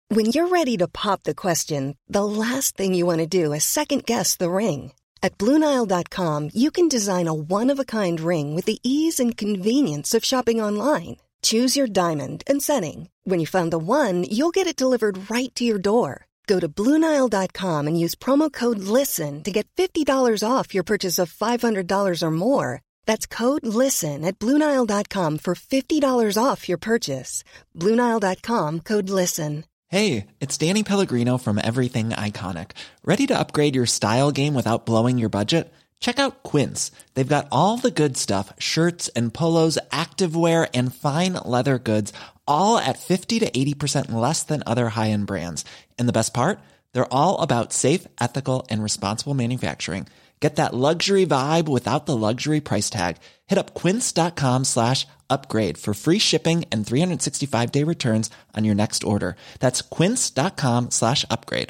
When you're ready to pop the question, the last thing you want to do is second-guess the ring. At BlueNile.com, you can design a one-of-a-kind ring with the ease and convenience of shopping online. Choose your diamond and setting. When you find the one, you'll get it delivered right to your door. Go to BlueNile.com and use promo code LISTEN to get $50 off your purchase of $500 or more. That's code LISTEN at BlueNile.com for $50 off your purchase. BlueNile.com, code LISTEN. Hey, it's Danny Pellegrino from Everything Iconic. Ready to upgrade your style game without blowing your budget? Check out Quince. They've got all the good stuff, shirts and polos, activewear, and fine leather goods, all at 50 to 80% less than other high-end brands. And the best part? They're all about safe, ethical, and responsible manufacturing. Get that luxury vibe without the luxury price tag. Hit up quince.com/upgrade for free shipping and 365-day returns on your next order. That's quince.com/upgrade.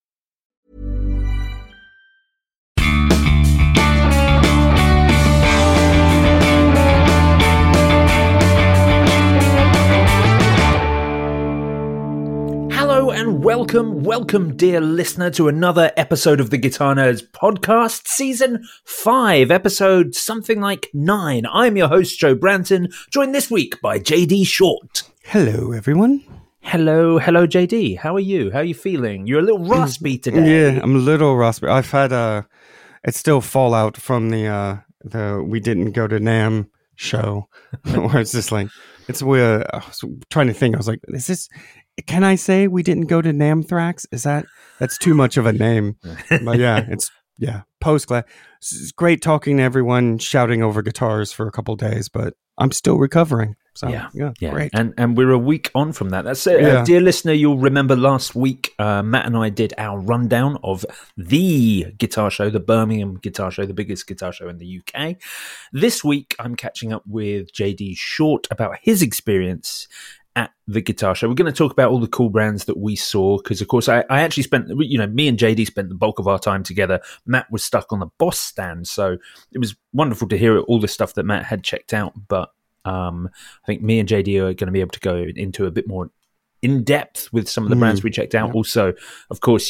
Hello and welcome, dear listener, to another episode of the Guitar Nerds podcast, season 5, episode something like 9. I'm your host, Joe Branton, joined this week by JD Short. Hello, everyone. Hello, JD. How are you? How are you feeling? You're a little raspy today. Yeah, I'm a little raspy. I've had it's still fallout from the We Didn't Go to NAMM show, where it's just like, I was trying to think. I was like, can I say we didn't go to NAMMthrax? That's too much of a name. But post-class. It's great talking to everyone, shouting over guitars for a couple days, but I'm still recovering. So yeah, great. And we're a week on from that. That's it. Yeah. Dear listener, you'll remember last week, Matt and I did our rundown of the guitar show, the Birmingham Guitar Show, the biggest guitar show in the UK. This week, I'm catching up with JD Short about his experience at the guitar show. We're going to talk about all the cool brands that we saw, because of course I actually spent, me and JD spent the bulk of our time together. Matt was stuck on the Boss stand, so it was wonderful to hear all the stuff that Matt had checked out, but I think me and JD are going to be able to go into a bit more in depth with some of the brands we checked out. Yeah. Also, of course,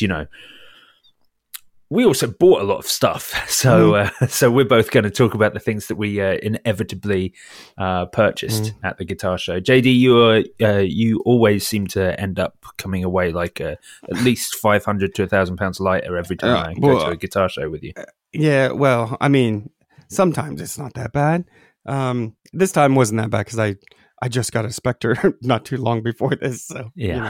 we also bought a lot of stuff, so we're both going to talk about the things that we inevitably purchased at the guitar show. JD, you always seem to end up coming away like at least £500 to £1,000 lighter every time I go to a guitar show with you. Yeah, well, I mean, sometimes it's not that bad. This time wasn't that bad because I just got a Spectre not too long before this, so yeah.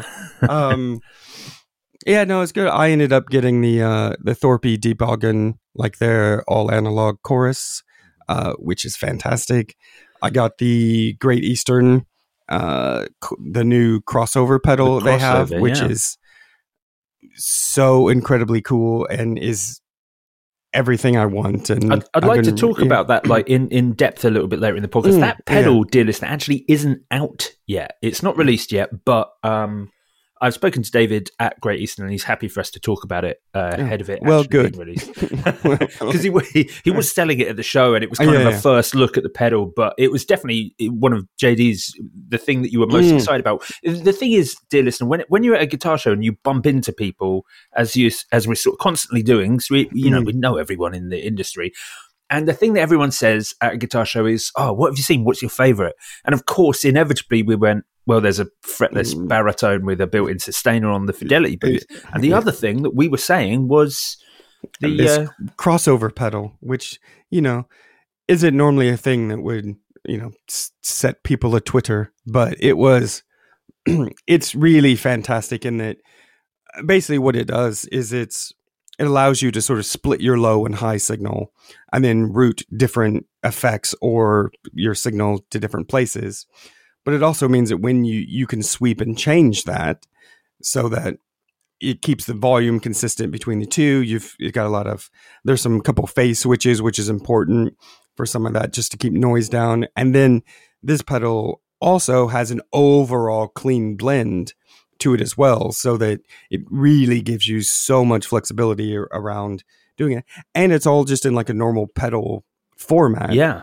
Yeah, no, it's good. I ended up getting the Thorpe Deboggen, like their all analog chorus, which is fantastic. I got the Great Eastern, the new crossover pedal they have, which is so incredibly cool and is everything I want. And I'd like to talk about that like in depth a little bit later in the podcast. That pedal, dear listener, actually isn't out yet. It's not released yet, but I've spoken to David at Great Eastern, and he's happy for us to talk about it ahead of it being released. Because he was selling it at the show, and it was kind of a first look at the pedal, but it was definitely one of JD's, the thing that you were most excited about. The thing is, dear listener, when you're at a guitar show and you bump into people, as we're sort of constantly doing, so we know everyone in the industry, and the thing that everyone says at a guitar show is, "Oh, what have you seen? What's your favorite?" And of course, inevitably, we went, well, there's a fretless baritone with a built-in sustainer on the Fidelity booth. And the other thing that we were saying was this crossover pedal, which, isn't normally a thing that would, set people to Twitter. But it's really fantastic in that basically what it does is it allows you to sort of split your low and high signal and then route different effects or your signal to different places. But it also means that when you can sweep and change that so that it keeps the volume consistent between the two. You've got there's some couple phase switches, which is important for some of that just to keep noise down. And then this pedal also has an overall clean blend to it as well, so that it really gives you so much flexibility around doing it. And it's all just in like a normal pedal format. Yeah.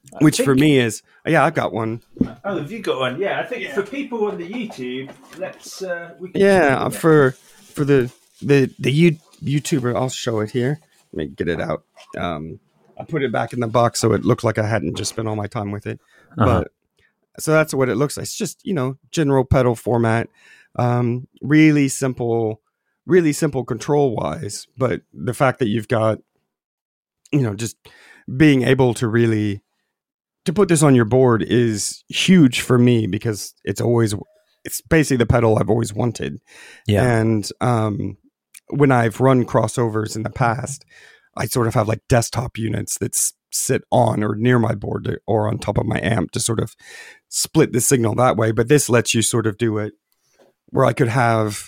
which for me is, yeah, I've got one. Oh, have you got one? Yeah, I think for people on the YouTube, let's. We can for the YouTuber, I'll show it here. Let me get it out. I put it back in the box so it looked like I hadn't just spent all my time with it. But so that's what it looks like. It's just, general pedal format. Really simple control wise. But the fact that you've got, just being able to really to put this on your board is huge for me, because it's basically the pedal I've always wanted. Yeah. And when I've run crossovers in the past, I sort of have like desktop units that sit on or near my board or on top of my amp to sort of split the signal that way. But this lets you sort of do it where I could have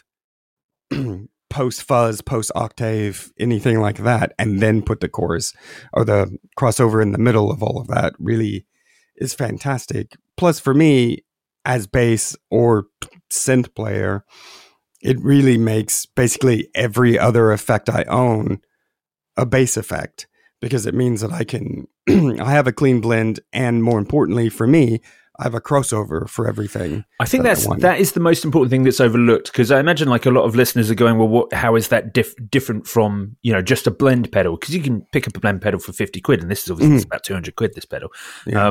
post fuzz, post octave, anything like that, and then put the chorus or the crossover in the middle of all of that. Really is fantastic. Plus, for me, as bass or synth player, it really makes basically every other effect I own a bass effect, because it means that I can I have a clean blend, and more importantly for me, I have a crossover for everything. I think that is the most important thing that's overlooked, because I imagine like a lot of listeners are going, well, how is that different from just a blend pedal? Because you can pick up a blend pedal for 50 quid, and this is obviously it's about 200 quid, this pedal. Yeah.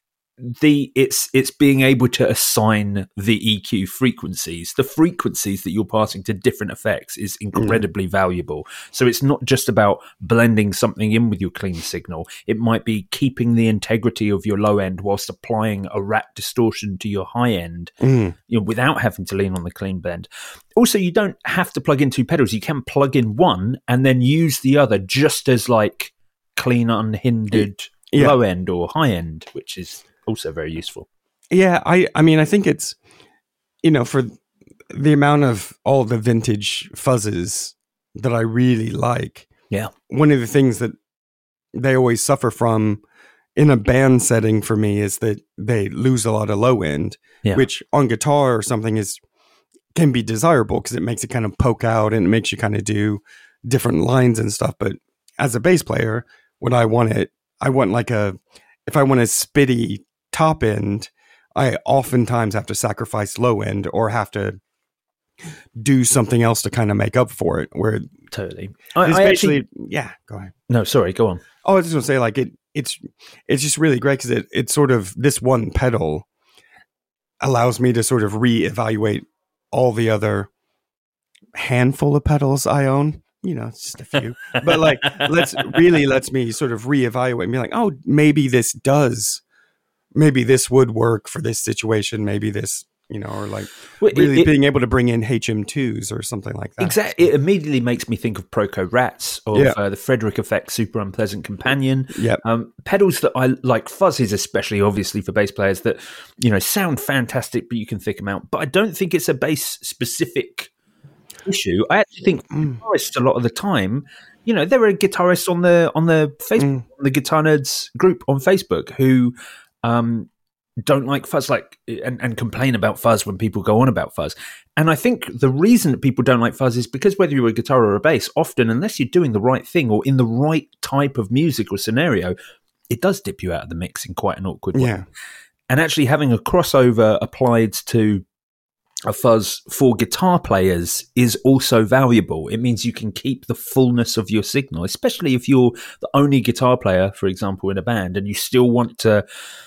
It's being able to assign the EQ frequencies, the frequencies that you're passing to different effects is incredibly valuable. So it's not just about blending something in with your clean signal. It might be keeping the integrity of your low end whilst applying a rat distortion to your high end, without having to lean on the clean blend. Also, you don't have to plug in two pedals. You can plug in one and then use the other just as like clean, unhindered low end or high end, which is also very useful. Yeah, I mean, I think it's, for the amount of all the vintage fuzzes that I really like. Yeah. One of the things that they always suffer from in a band setting for me is that they lose a lot of low end, which on guitar or something can be desirable because it makes it kind of poke out and it makes you kind of do different lines and stuff. But as a bass player, when I want like if I want a spitty top end, I oftentimes have to sacrifice low end or have to do something else to kind of make up for it. Where totally, go ahead. No, sorry, go on. Oh, I was just gonna say, like it's just really great because it's sort of this one pedal allows me to sort of reevaluate all the other handful of pedals I own. It's just a few, but like lets me sort of reevaluate and be like, oh, maybe this would work for this situation. Maybe this, or like being able to bring in HM2s or something like that. Exactly. It immediately makes me think of Proco Rats of the Frederick Effect Super Unpleasant Companion. Yeah. Pedals that I like, fuzzes, especially obviously for bass players that, sound fantastic, but you can think them out. But I don't think it's a bass specific issue. I actually think guitarists a lot of the time, there are guitarists on the Facebook, on the Guitar Nerds group on Facebook who don't like fuzz, and complain about fuzz when people go on about fuzz. And I think the reason that people don't like fuzz is because whether you're a guitar or a bass, often unless you're doing the right thing or in the right type of music or scenario, it does dip you out of the mix in quite an awkward way. Yeah. And actually having a crossover applied to a fuzz for guitar players is also valuable. It means you can keep the fullness of your signal, especially if you're the only guitar player, for example, in a band, and you still want to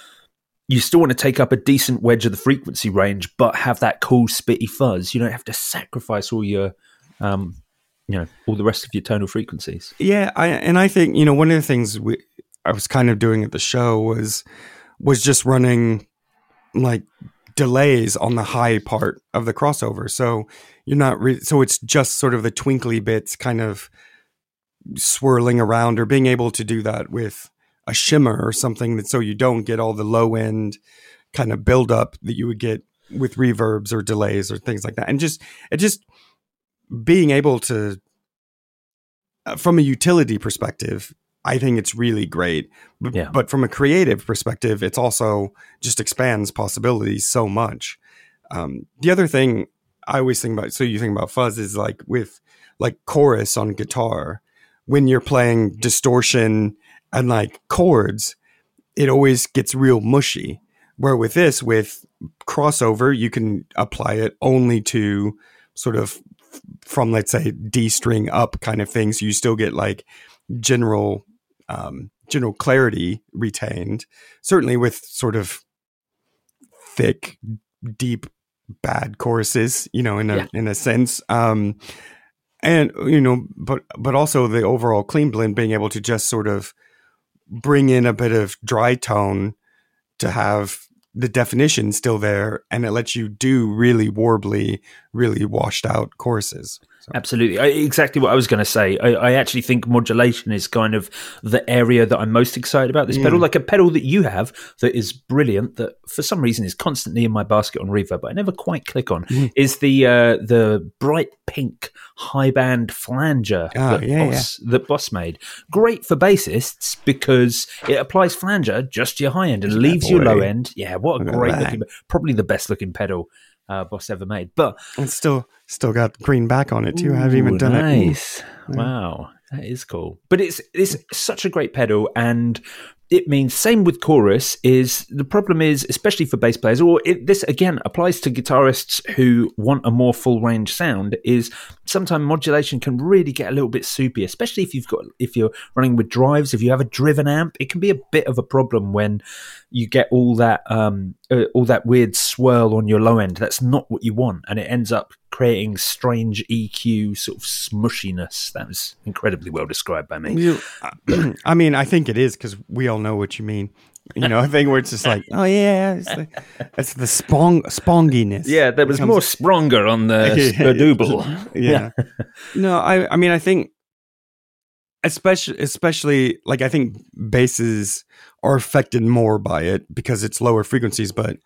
take up a decent wedge of the frequency range, but have that cool spitty fuzz. You don't have to sacrifice all your, all the rest of your tonal frequencies. Yeah, I think one of the things I was kind of doing at the show was just running like delays on the high part of the crossover, so you're not so it's just sort of the twinkly bits kind of swirling around, or being able to do that with a shimmer or something, that so you don't get all the low end kind of buildup that you would get with reverbs or delays or things like that. And just being able to, from a utility perspective, I think it's really great. But from a creative perspective, it's also just expands possibilities so much. The other thing I always think about, so you think about fuzz, is like with like chorus on guitar, when you're playing distortion and like chords, it always gets real mushy. Where with this, with crossover, you can apply it only to sort of from, let's say, D string up kind of things. You still get like general clarity retained, certainly with sort of thick, deep, bad choruses, in a sense. And, but also the overall clean blend, being able to just sort of bring in a bit of dry tone to have the definition still there, and it lets you do really warbly, really washed out choruses. So. Absolutely. Exactly what I was going to say. I actually think modulation is kind of the area that I'm most excited about this pedal. Like a pedal that you have that is brilliant, that for some reason is constantly in my basket on Reverb, but I never quite click on, is the bright pink high band flanger that Boss made. Great for bassists because it applies flanger just to your high end and leaves your low end. Yeah, what a great looking, probably the best looking pedal Boss ever made. But it's still got green back on it too. I haven't even done it. Nice. Wow, that is cool. But it's such a great pedal, and it means same with chorus. Is the problem is, especially for bass players, or this again applies to guitarists who want a more full range sound, is sometimes modulation can really get a little bit soupy, especially if you're running with drives. If you have a driven amp, it can be a bit of a problem when you get all that weird swirl on your low end. That's not what you want, and it ends up creating strange EQ sort of smushiness. That was incredibly well described by me. I mean, I think it is, because we all know what you mean. I think where it's just like, oh yeah, it's the sponginess. Yeah, there was more spronger on the Sperdouble. Yeah. No, I mean, I think especially like, I think basses are affected more by it because it's lower frequencies, but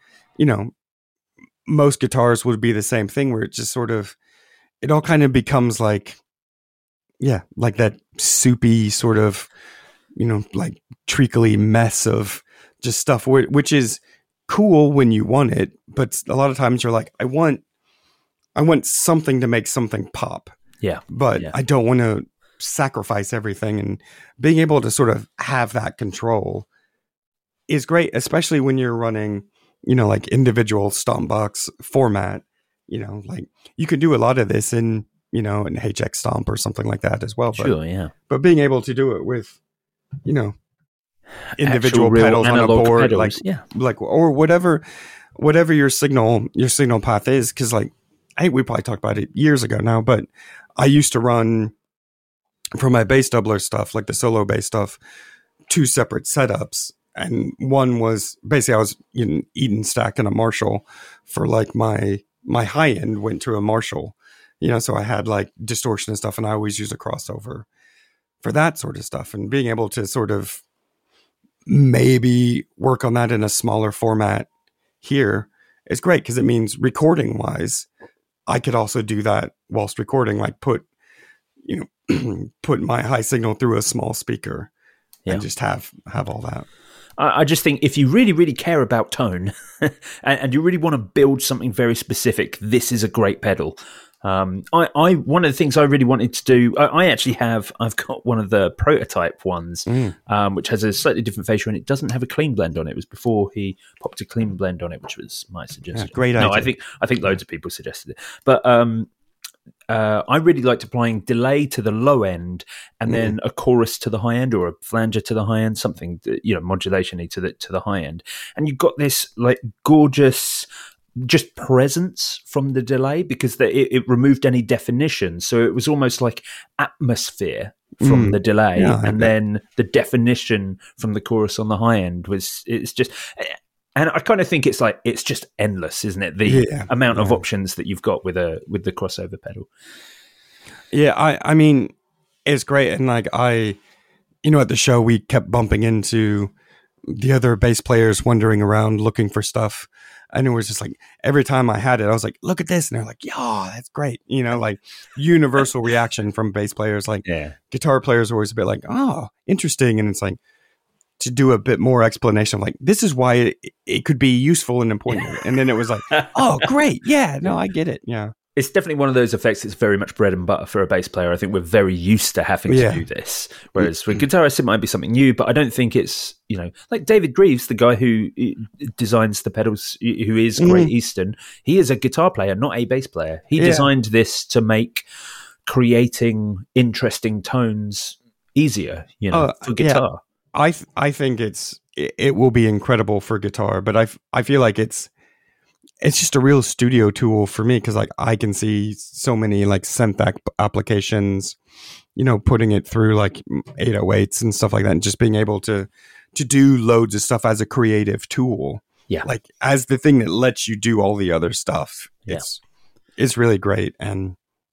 most guitars would be the same thing, where it just sort of, it all kind of becomes like that soupy sort of, like treacly mess of just stuff, which is cool when you want it. But a lot of times you're like, I want something to make something pop. Yeah. But I don't want to sacrifice everything, and being able to sort of have that control is great, especially when you're running, like individual Stompbox format. Like you could do a lot of this in an HX Stomp or something like that as well. Sure, yeah. But being able to do it with, individual pedals on a board, pedals, like or whatever your signal path is, because like I think we probably talked about it years ago now, but I used to run for my bass doubler stuff, like the solo bass stuff, 2 separate setups. And one was basically I was Eden Stack and a Marshall for like my high end went to a Marshall, so I had like distortion and stuff, and I always use a crossover for that sort of stuff. And being able to sort of maybe work on that in a smaller format here is great, because it means recording wise, I could also do that whilst recording, like put my high signal through a small speaker and just have all that. I just think if you really, really care about tone and you really want to build something very specific, this is a great pedal. One of the things I really wanted to do, I've got one of the prototype ones, which has a slightly different fascia, and it doesn't have a clean blend on it. It was before he popped a clean blend on it, which was my suggestion. Yeah, great idea. No, I think loads of people suggested it, but I really liked applying delay to the low end and then a chorus to the high end, or a flanger to the high end, something modulation to the high end, and you got this like gorgeous just presence from the delay, because it removed any definition, so it was almost like atmosphere from the delay, and then the definition from the chorus on the high end it's just. And I kind of think it's just endless, isn't it? The amount of options that you've got with the crossover pedal. Yeah, I mean, it's great. And like at the show, we kept bumping into the other bass players wandering around looking for stuff. And it was just like, every time I had it, I was like, look at this. And they're like, yeah, that's great. Like universal reaction from bass players. Like guitar players are always a bit like, oh, interesting. And it's like, to do a bit more explanation of like, this is why it could be useful and important. And then it was like, oh, great. Yeah, no, I get it. Yeah. it's definitely one of those effects that's very much bread and butter for a bass player. I think we're very used to having to do this. Whereas with guitarists, it might be something new, but I don't think it's, like David Greaves, the guy who designs the pedals, who is Great Eastern, he is a guitar player, not a bass player. He designed this to make creating interesting tones easier, for guitar. I think it will be incredible for guitar, but I feel like it's just a real studio tool for me, because like I can see so many like synth applications, putting it through like 808s and stuff like that, and just being able to do loads of stuff as a creative tool. Yeah, like as the thing that lets you do all the other stuff. Yeah. It's really great, and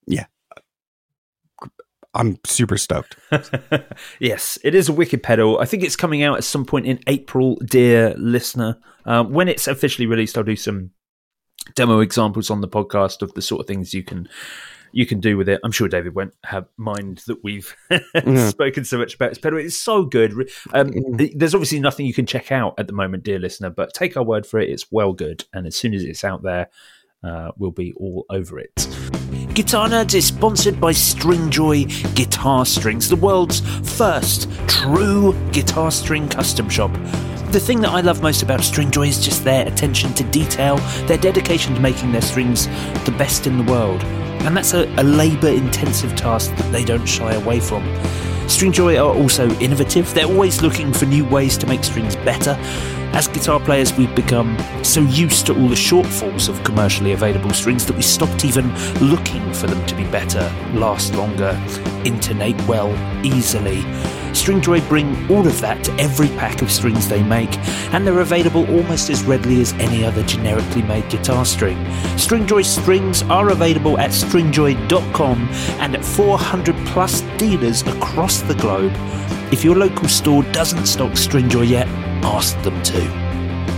I'm super stoked. Yes, it is a wicked pedal. I think it's coming out at some point in April, dear listener. When it's officially released, I'll do some demo examples on the podcast of the sort of things you can do with it. I'm sure David won't have mind that we've spoken so much about this pedal. It's so good. There's obviously nothing you can check out at the moment, dear listener, but take our word for it. It's well good. And as soon as it's out there, we'll be all over it. Guitar Nerds is sponsored by Stringjoy Guitar Strings, the world's first true guitar string custom shop. The thing that I love most about Stringjoy is just their attention to detail, their dedication to making their strings the best in the world. And that's a labour-intensive task that they don't shy away from. Stringjoy are also innovative. They're always looking for new ways to make strings better. As guitar players, we've become so used to all the shortfalls of commercially available strings that we stopped even looking for them to be better, last longer, intonate well, easily. Stringjoy bring all of that to every pack of strings they make, and they're available almost as readily as any other generically made guitar string. Stringjoy strings are available at stringjoy.com and at 400 plus dealers across the globe. If your local store doesn't stock Stringjoy yet, ask them to.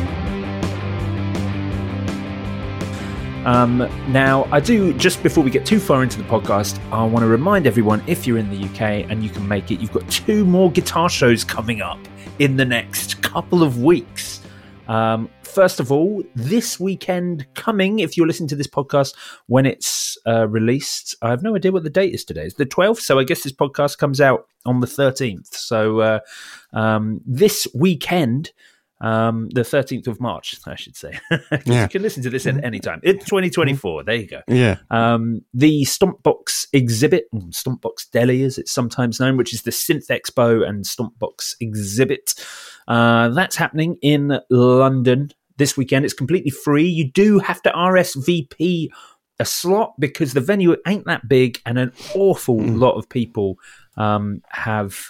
Now, I do, just before we get too far into the podcast, I want to remind everyone, if you're in the UK and you can make it, you've got 2 more guitar shows coming up in the next couple of weeks. First of all, this weekend coming, if you're listening to this podcast when it's released, I have no idea what the date is today. It's the 12th, so I guess this podcast comes out on the 13th. So this weekend, the 13th of March, I should say. You can listen to this at any time. It's 2024. There you go. Yeah. The Stompbox exhibit, Stompbox Deli as it's sometimes known, which is the Synth Expo and Stompbox exhibit. That's happening in London this weekend. It's completely free. You do have to RSVP a slot because the venue ain't that big, and an awful lot of people have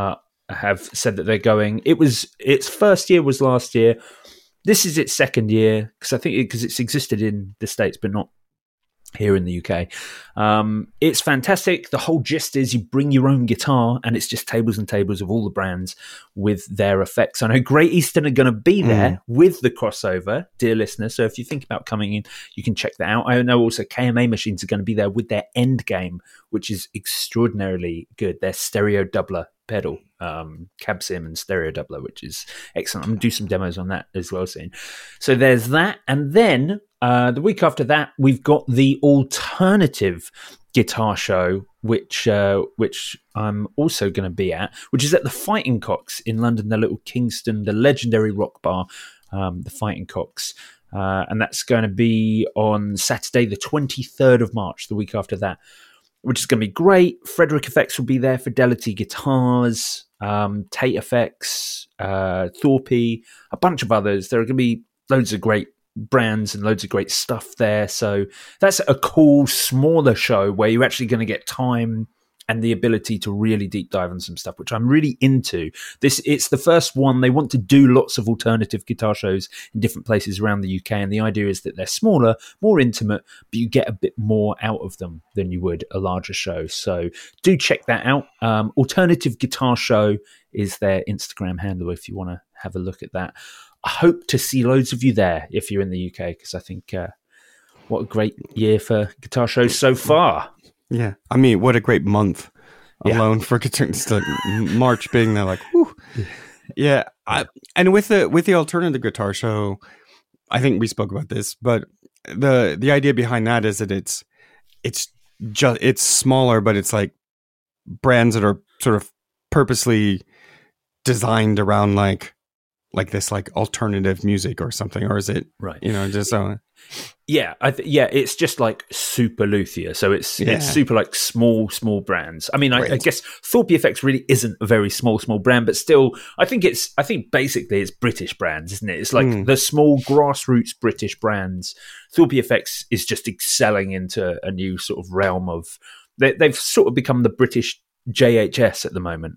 said that they're going. Its first year was last year. This is its second year because it's existed in the States but not here in the UK. It's fantastic. The whole gist is you bring your own guitar, and it's just tables and tables of all the brands with their effects. I know Great Eastern are going to be there with the crossover, dear listener. So if you think about coming in, you can check that out. I know also KMA Machines are going to be there with their Endgame, which is extraordinarily good. Their stereo doubler pedal, cab sim and stereo doubler, which is excellent. I'm going to do some demos on that as well soon. So there's that. And then the week after that, we've got the Alternative Guitar Show, which I'm also going to be at, which is at the Fighting Cocks in London, the little Kingston, the legendary rock bar, the Fighting Cocks. And that's going to be on Saturday, the 23rd of March, the week after that, which is going to be great. Frederick Effects will be there, Fidelity Guitars, Tate Effects, Thorpe, a bunch of others. There are going to be loads of great brands and loads of great stuff there. So that's a cool, smaller show where you're actually going to get time and the ability to really deep dive on some stuff, which I'm really into. It's the first one. They want to do lots of alternative guitar shows in different places around the UK, and the idea is that they're smaller, more intimate, but you get a bit more out of them than you would a larger show. So do check that out. Alternative Guitar Show is their Instagram handle if you want to have a look at that. I hope to see loads of you there if you're in the UK, because I think what a great year for guitar shows so far. Yeah, I mean, what a great month alone for guitar. March being there, like, whew. Yeah. And with the Alternative Guitar Show, I think we spoke about this, but the idea behind that is that it's it's smaller, but it's like brands that are sort of purposely designed around like this like alternative music or something, or is it right? Just it's just like super luthier, so it's super like small brands. I mean, I guess Thorpe FX really isn't a very small brand, but still, I think basically it's British brands, isn't it? It's like the small grassroots British brands. Thorpe FX is just excelling into a new sort of realm of they've sort of become the British JHS at the moment.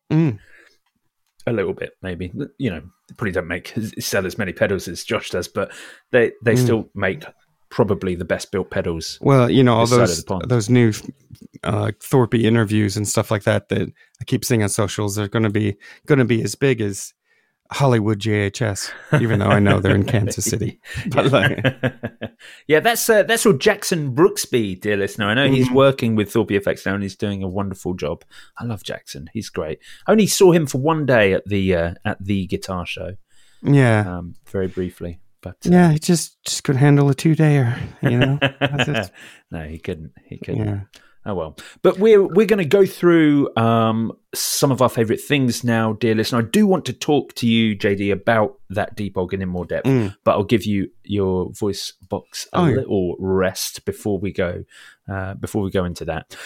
A little bit, maybe. They probably don't sell as many pedals as Josh does, but they still make probably the best built pedals. Well, all those new Thorpe interviews and stuff like that I keep seeing on socials are going to be as big as Hollywood JHS, even though I know they're in Kansas City. But that's all Jackson Brooksby, dear listener. I know he's working with Thorpe FX now, and he's doing a wonderful job. I love Jackson; he's great. I only saw him for one day at the guitar show. Yeah, very briefly. But he just couldn't handle a 2-dayer. No, he couldn't. Yeah. Oh well, but we're going to go through some of our favourite things now, dear listener. I do want to talk to you, JD, about that deep organ in more depth, but I'll give you your voice box a little rest before we go into that.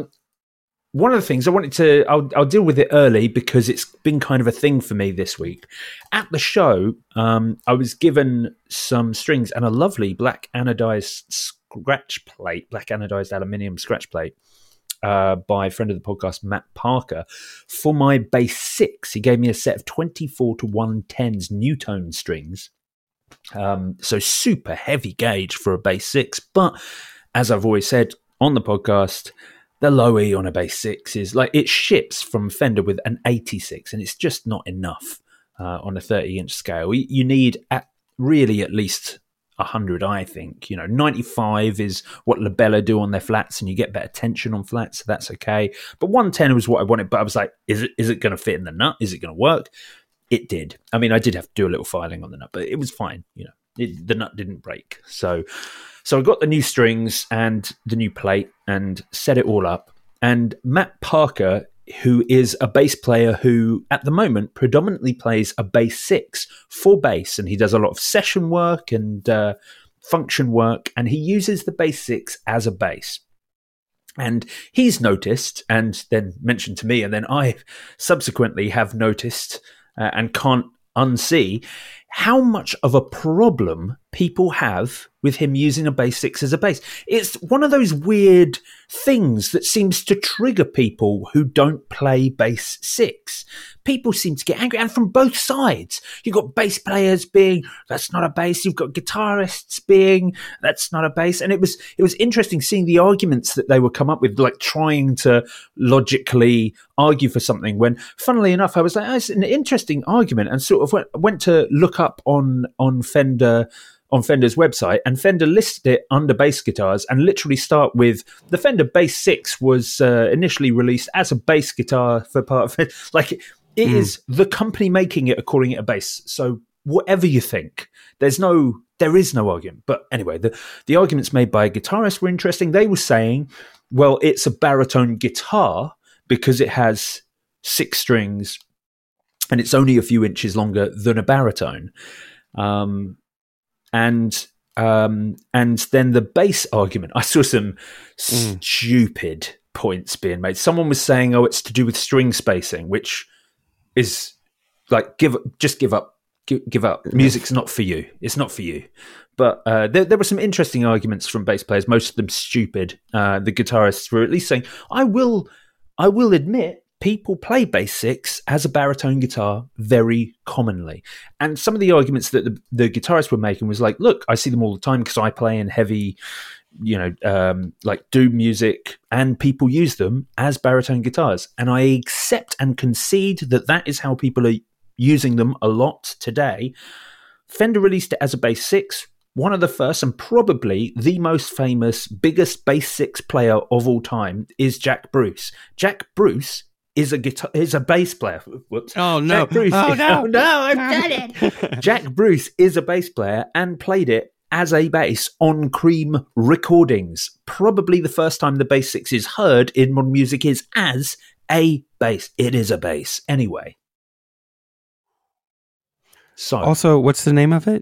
One of the things I wanted to, I'll deal with it early because it's been kind of a thing for me this week. At the show, I was given some strings and a lovely black anodized aluminium scratch plate by a friend of the podcast, Matt Parker, for my bass 6. He gave me a set of 24 to 110s Newtone strings. So super heavy gauge for a bass 6. But as I've always said on the podcast, the low E on a bass 6 is like, it ships from Fender with an 86, and it's just not enough on a 30-inch scale. You need at least 100, I think. 95 is what Labella do on their flats, and you get better tension on flats, so that's okay. But 110 was what I wanted, but I was like, is it going to fit in the nut? Is it going to work? It did. I mean, I did have to do a little filing on the nut, but it was fine. The nut didn't break. So I got the new strings and the new plate and set it all up. And Matt Parker, who is a bass player who at the moment predominantly plays a bass 6 for bass, and he does a lot of session work and function work, and he uses the bass 6 as a bass. And he's noticed and then mentioned to me, and then I subsequently have noticed and can't unsee how much of a problem people have with him using a bass 6 as a bass. It's one of those weird things that seems to trigger people who don't play bass 6. People seem to get angry, and from both sides. You've got bass players being, that's not a bass. You've got guitarists being, that's not a bass. And it was interesting seeing the arguments that they would come up with, like trying to logically argue for something, when funnily enough, I was like, oh, it's an interesting argument, and sort of went to look up on Fender's website, and Fender listed it under bass guitars, and literally start with the Fender Bass 6 was initially released as a bass guitar for part of it. Like, it is the company making it, calling it a bass. So whatever you think, there is no argument. But anyway, the arguments made by guitarists were interesting. They were saying, well, it's a baritone guitar because it has 6 strings and it's only a few inches longer than a baritone. And then the bass argument, I saw some stupid points being made. Someone was saying, oh, it's to do with string spacing, which is like, give up. Music's not for you. It's not for you. But there were some interesting arguments from bass players, most of them stupid. The guitarists were at least saying, I will admit, people play bass 6 as a baritone guitar very commonly. And some of the arguments that the guitarists were making was like, look, I see them all the time because I play in heavy, like doom music, and people use them as baritone guitars. And I accept and concede that is how people are using them a lot today. Fender released it as a bass 6. One of the first and probably the most famous, biggest bass 6 player of all time is Jack Bruce. Jack Bruce is a bass player. Whoops. Oh no! Jack Bruce, I've done it. Jack Bruce is a bass player and played it as a bass on Cream recordings. Probably the first time the Bass 6 is heard in modern music is as a bass. It is a bass. Anyway. So. Also, what's the name of it?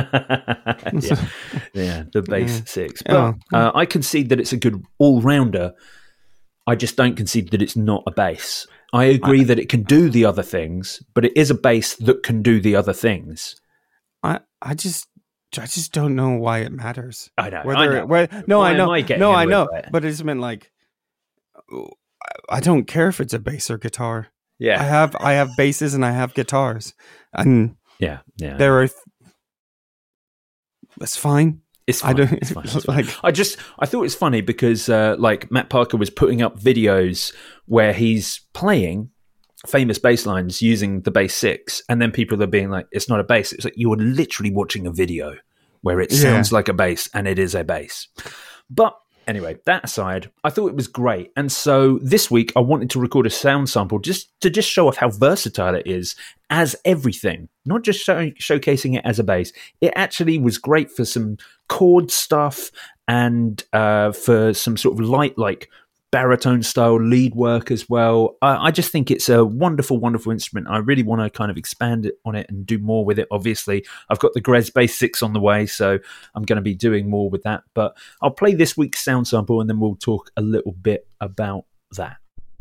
yeah, the Bass 6. But I concede that it's a good all-rounder. I just don't concede that it's not a bass. I agree that it can do the other things, but it is a bass that can do the other things. I just don't know why it matters. I know. I know. But it's meant like, I don't care if it's a bass or guitar. Yeah, I have basses and I have guitars, and yeah. There are. That's fine. It's fine. It's fine. I thought it's funny because like Matt Parker was putting up videos where he's playing famous bass lines using the Bass 6, and then people are being like, it's not a bass. It's like you are literally watching a video where it sounds like a bass and it is a bass. But anyway, that aside, I thought it was great. And so this week I wanted to record a sound sample just to show off how versatile it is as everything, not just showcasing it as a bass. It actually was great for some chord stuff and for some sort of light, like baritone style lead work as well. I just think it's a wonderful, wonderful instrument. I really want to kind of expand on it and do more with it. Obviously, I've got the Grez Bass 6 on the way, so I'm going to be doing more with that. But I'll play this week's sound sample and then we'll talk a little bit about that.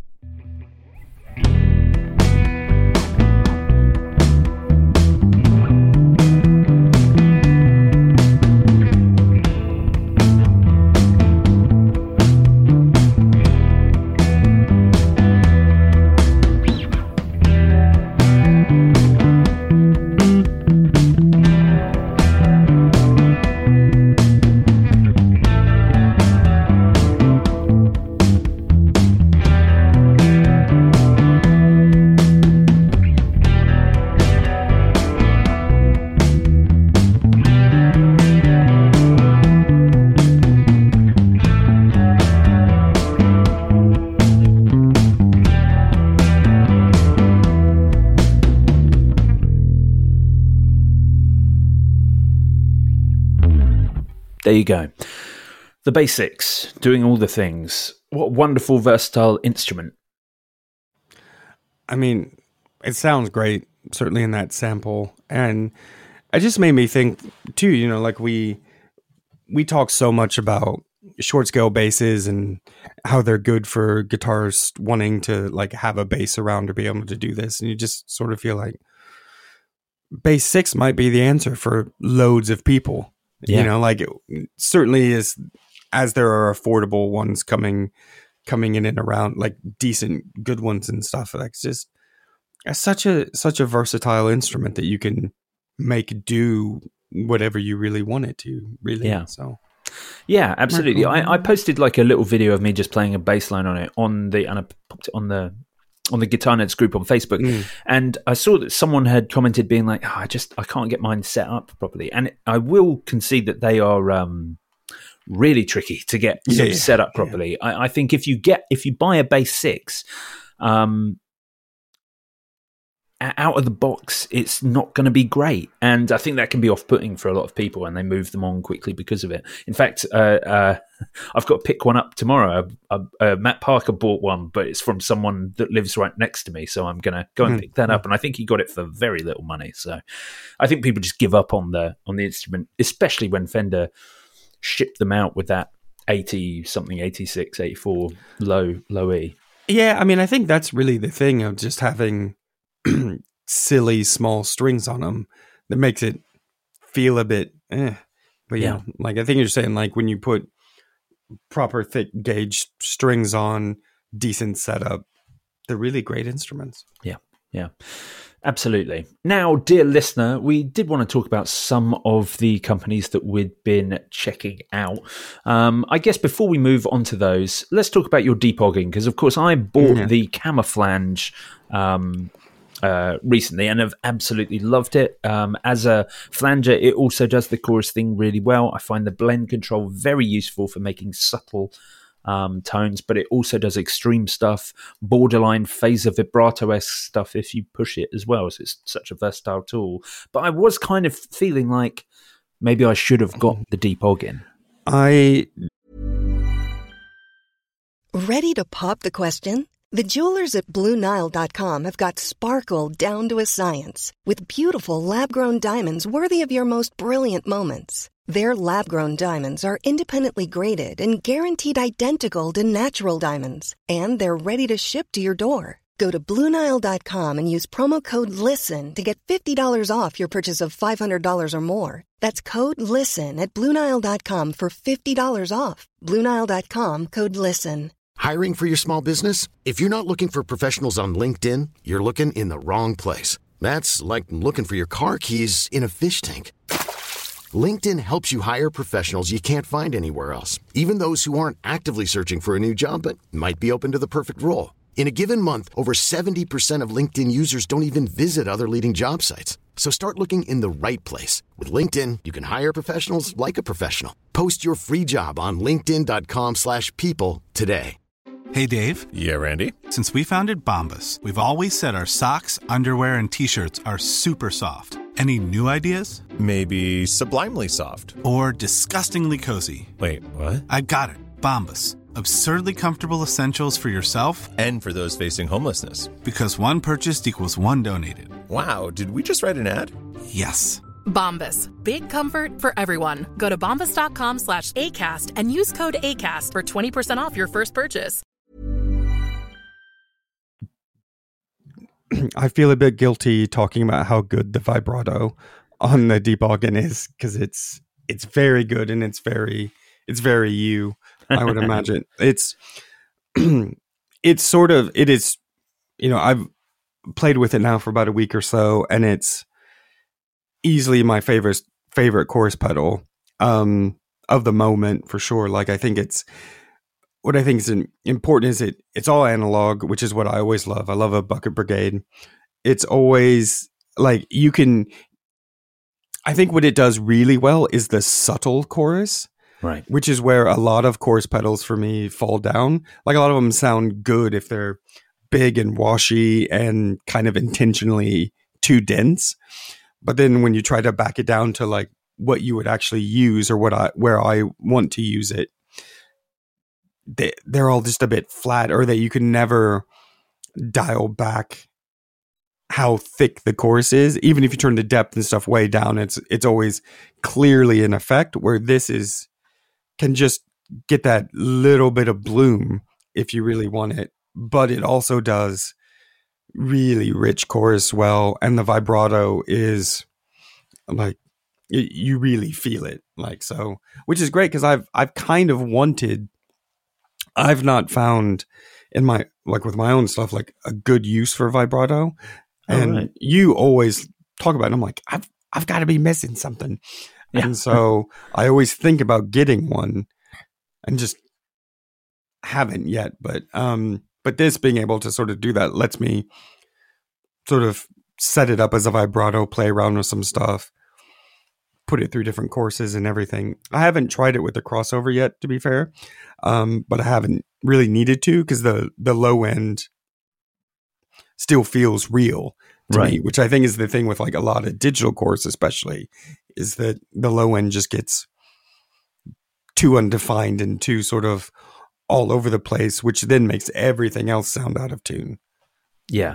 There you go. The Bass 6, doing all the things. What a wonderful, versatile instrument. I mean, it sounds great, certainly in that sample. And it just made me think, too, you know, like we talk so much about short scale basses and how they're good for guitarists wanting to like have a bass around to be able to do this. And you just sort of feel like Bass 6 might be the answer for loads of people. Yeah. You know, like it certainly is, as there are affordable ones coming in and around, like decent, good ones and stuff. Like it's such a versatile instrument that you can make do whatever you really want it to. Really, yeah. So, yeah, absolutely. I posted like a little video of me just playing a bass line on it and I popped it on the Guitar Nerds group on Facebook, and I saw that someone had commented being like, I can't get mine set up properly. And I will concede that they are really tricky to get set up properly. Yeah. I think if you buy a Bass 6, out of the box, it's not going to be great. And I think that can be off-putting for a lot of people, and they move them on quickly because of it. In fact, I've got to pick one up tomorrow. Matt Parker bought one, but it's from someone that lives right next to me, so I'm going to go and pick that up. And I think he got it for very little money. So I think people just give up on the instrument, especially when Fender shipped them out with that 80-something, 86, 84 low E. Yeah, I mean, I think that's really the thing of just having silly small strings on them that makes it feel a bit but yeah, like I think you're saying, like when you put proper thick gauge strings on, decent setup, they're really great instruments. Yeah, absolutely. Now, dear listener, we did want to talk about some of the companies that we'd been checking out. I guess before we move on to those, let's talk about your depogging, because of course I bought the Camoflange recently and have absolutely loved it. As a flanger, it also does the chorus thing really well. I find the blend control very useful for making subtle tones, but it also does extreme stuff, borderline phaser vibrato-esque stuff if you push it as well. So it's such a versatile tool. But I was kind of feeling like maybe I should have got the deep og in. Ready to pop the question? The jewelers at BlueNile.com have got sparkle down to a science with beautiful lab-grown diamonds worthy of your most brilliant moments. Their lab-grown diamonds are independently graded and guaranteed identical to natural diamonds, and they're ready to ship to your door. Go to BlueNile.com and use promo code LISTEN to get $50 off your purchase of $500 or more. That's code LISTEN at BlueNile.com for $50 off. BlueNile.com, code LISTEN. Hiring for your small business? If you're not looking for professionals on LinkedIn, you're looking in the wrong place. That's like looking for your car keys in a fish tank. LinkedIn helps you hire professionals you can't find anywhere else, even those who aren't actively searching for a new job but might be open to the perfect role. In a given month, over 70% of LinkedIn users don't even visit other leading job sites. So start looking in the right place. With LinkedIn, you can hire professionals like a professional. Post your free job on linkedin.com/people today. Hey, Dave. Yeah, Randy. Since we founded Bombas, we've always said our socks, underwear, and T-shirts are super soft. Any new ideas? Maybe sublimely soft. Or disgustingly cozy. Wait, what? I got it. Bombas. Absurdly comfortable essentials for yourself and for those facing homelessness. Because one purchased equals one donated. Wow, did we just write an ad? Yes. Bombas. Big comfort for everyone. Go to bombas.com/ACAST and use code ACAST for 20% off your first purchase. I feel a bit guilty talking about how good the vibrato on the deep organ is, because it's very good and it's very you. I would imagine it is. You know, I've played with it now for about a week or so, and it's easily my favorite chorus pedal of the moment for sure. Like, I think what I think is important is it's all analog, which is what I always love. I love a Bucket Brigade. It's always like I think what it does really well is the subtle chorus, right? Which is where a lot of chorus pedals for me fall down. Like, a lot of them sound good if they're big and washy and kind of intentionally too dense. But then when you try to back it down to like what you would actually use or where I want to use it, they're all just a bit flat, or that you can never dial back how thick the chorus is. Even if you turn the depth and stuff way down, it's always clearly in effect, where this can just get that little bit of bloom if you really want it. But it also does really rich chorus well, and the vibrato is like, you really feel it, like, so, which is great, because I've kind of wanted. I've not found in my, like, with my own stuff, like a good use for vibrato. And right. You always talk about it. And I'm like, I've got to be missing something. Yeah. And so I always think about getting one and just haven't yet. But this being able to sort of do that lets me sort of set it up as a vibrato, play around with some stuff, put it through different courses and everything. I haven't tried it with the crossover yet, to be fair. But I haven't really needed to, because the low end still feels real to me, which I think is the thing with like a lot of digital cores, especially, is that the low end just gets too undefined and too sort of all over the place, which then makes everything else sound out of tune. Yeah.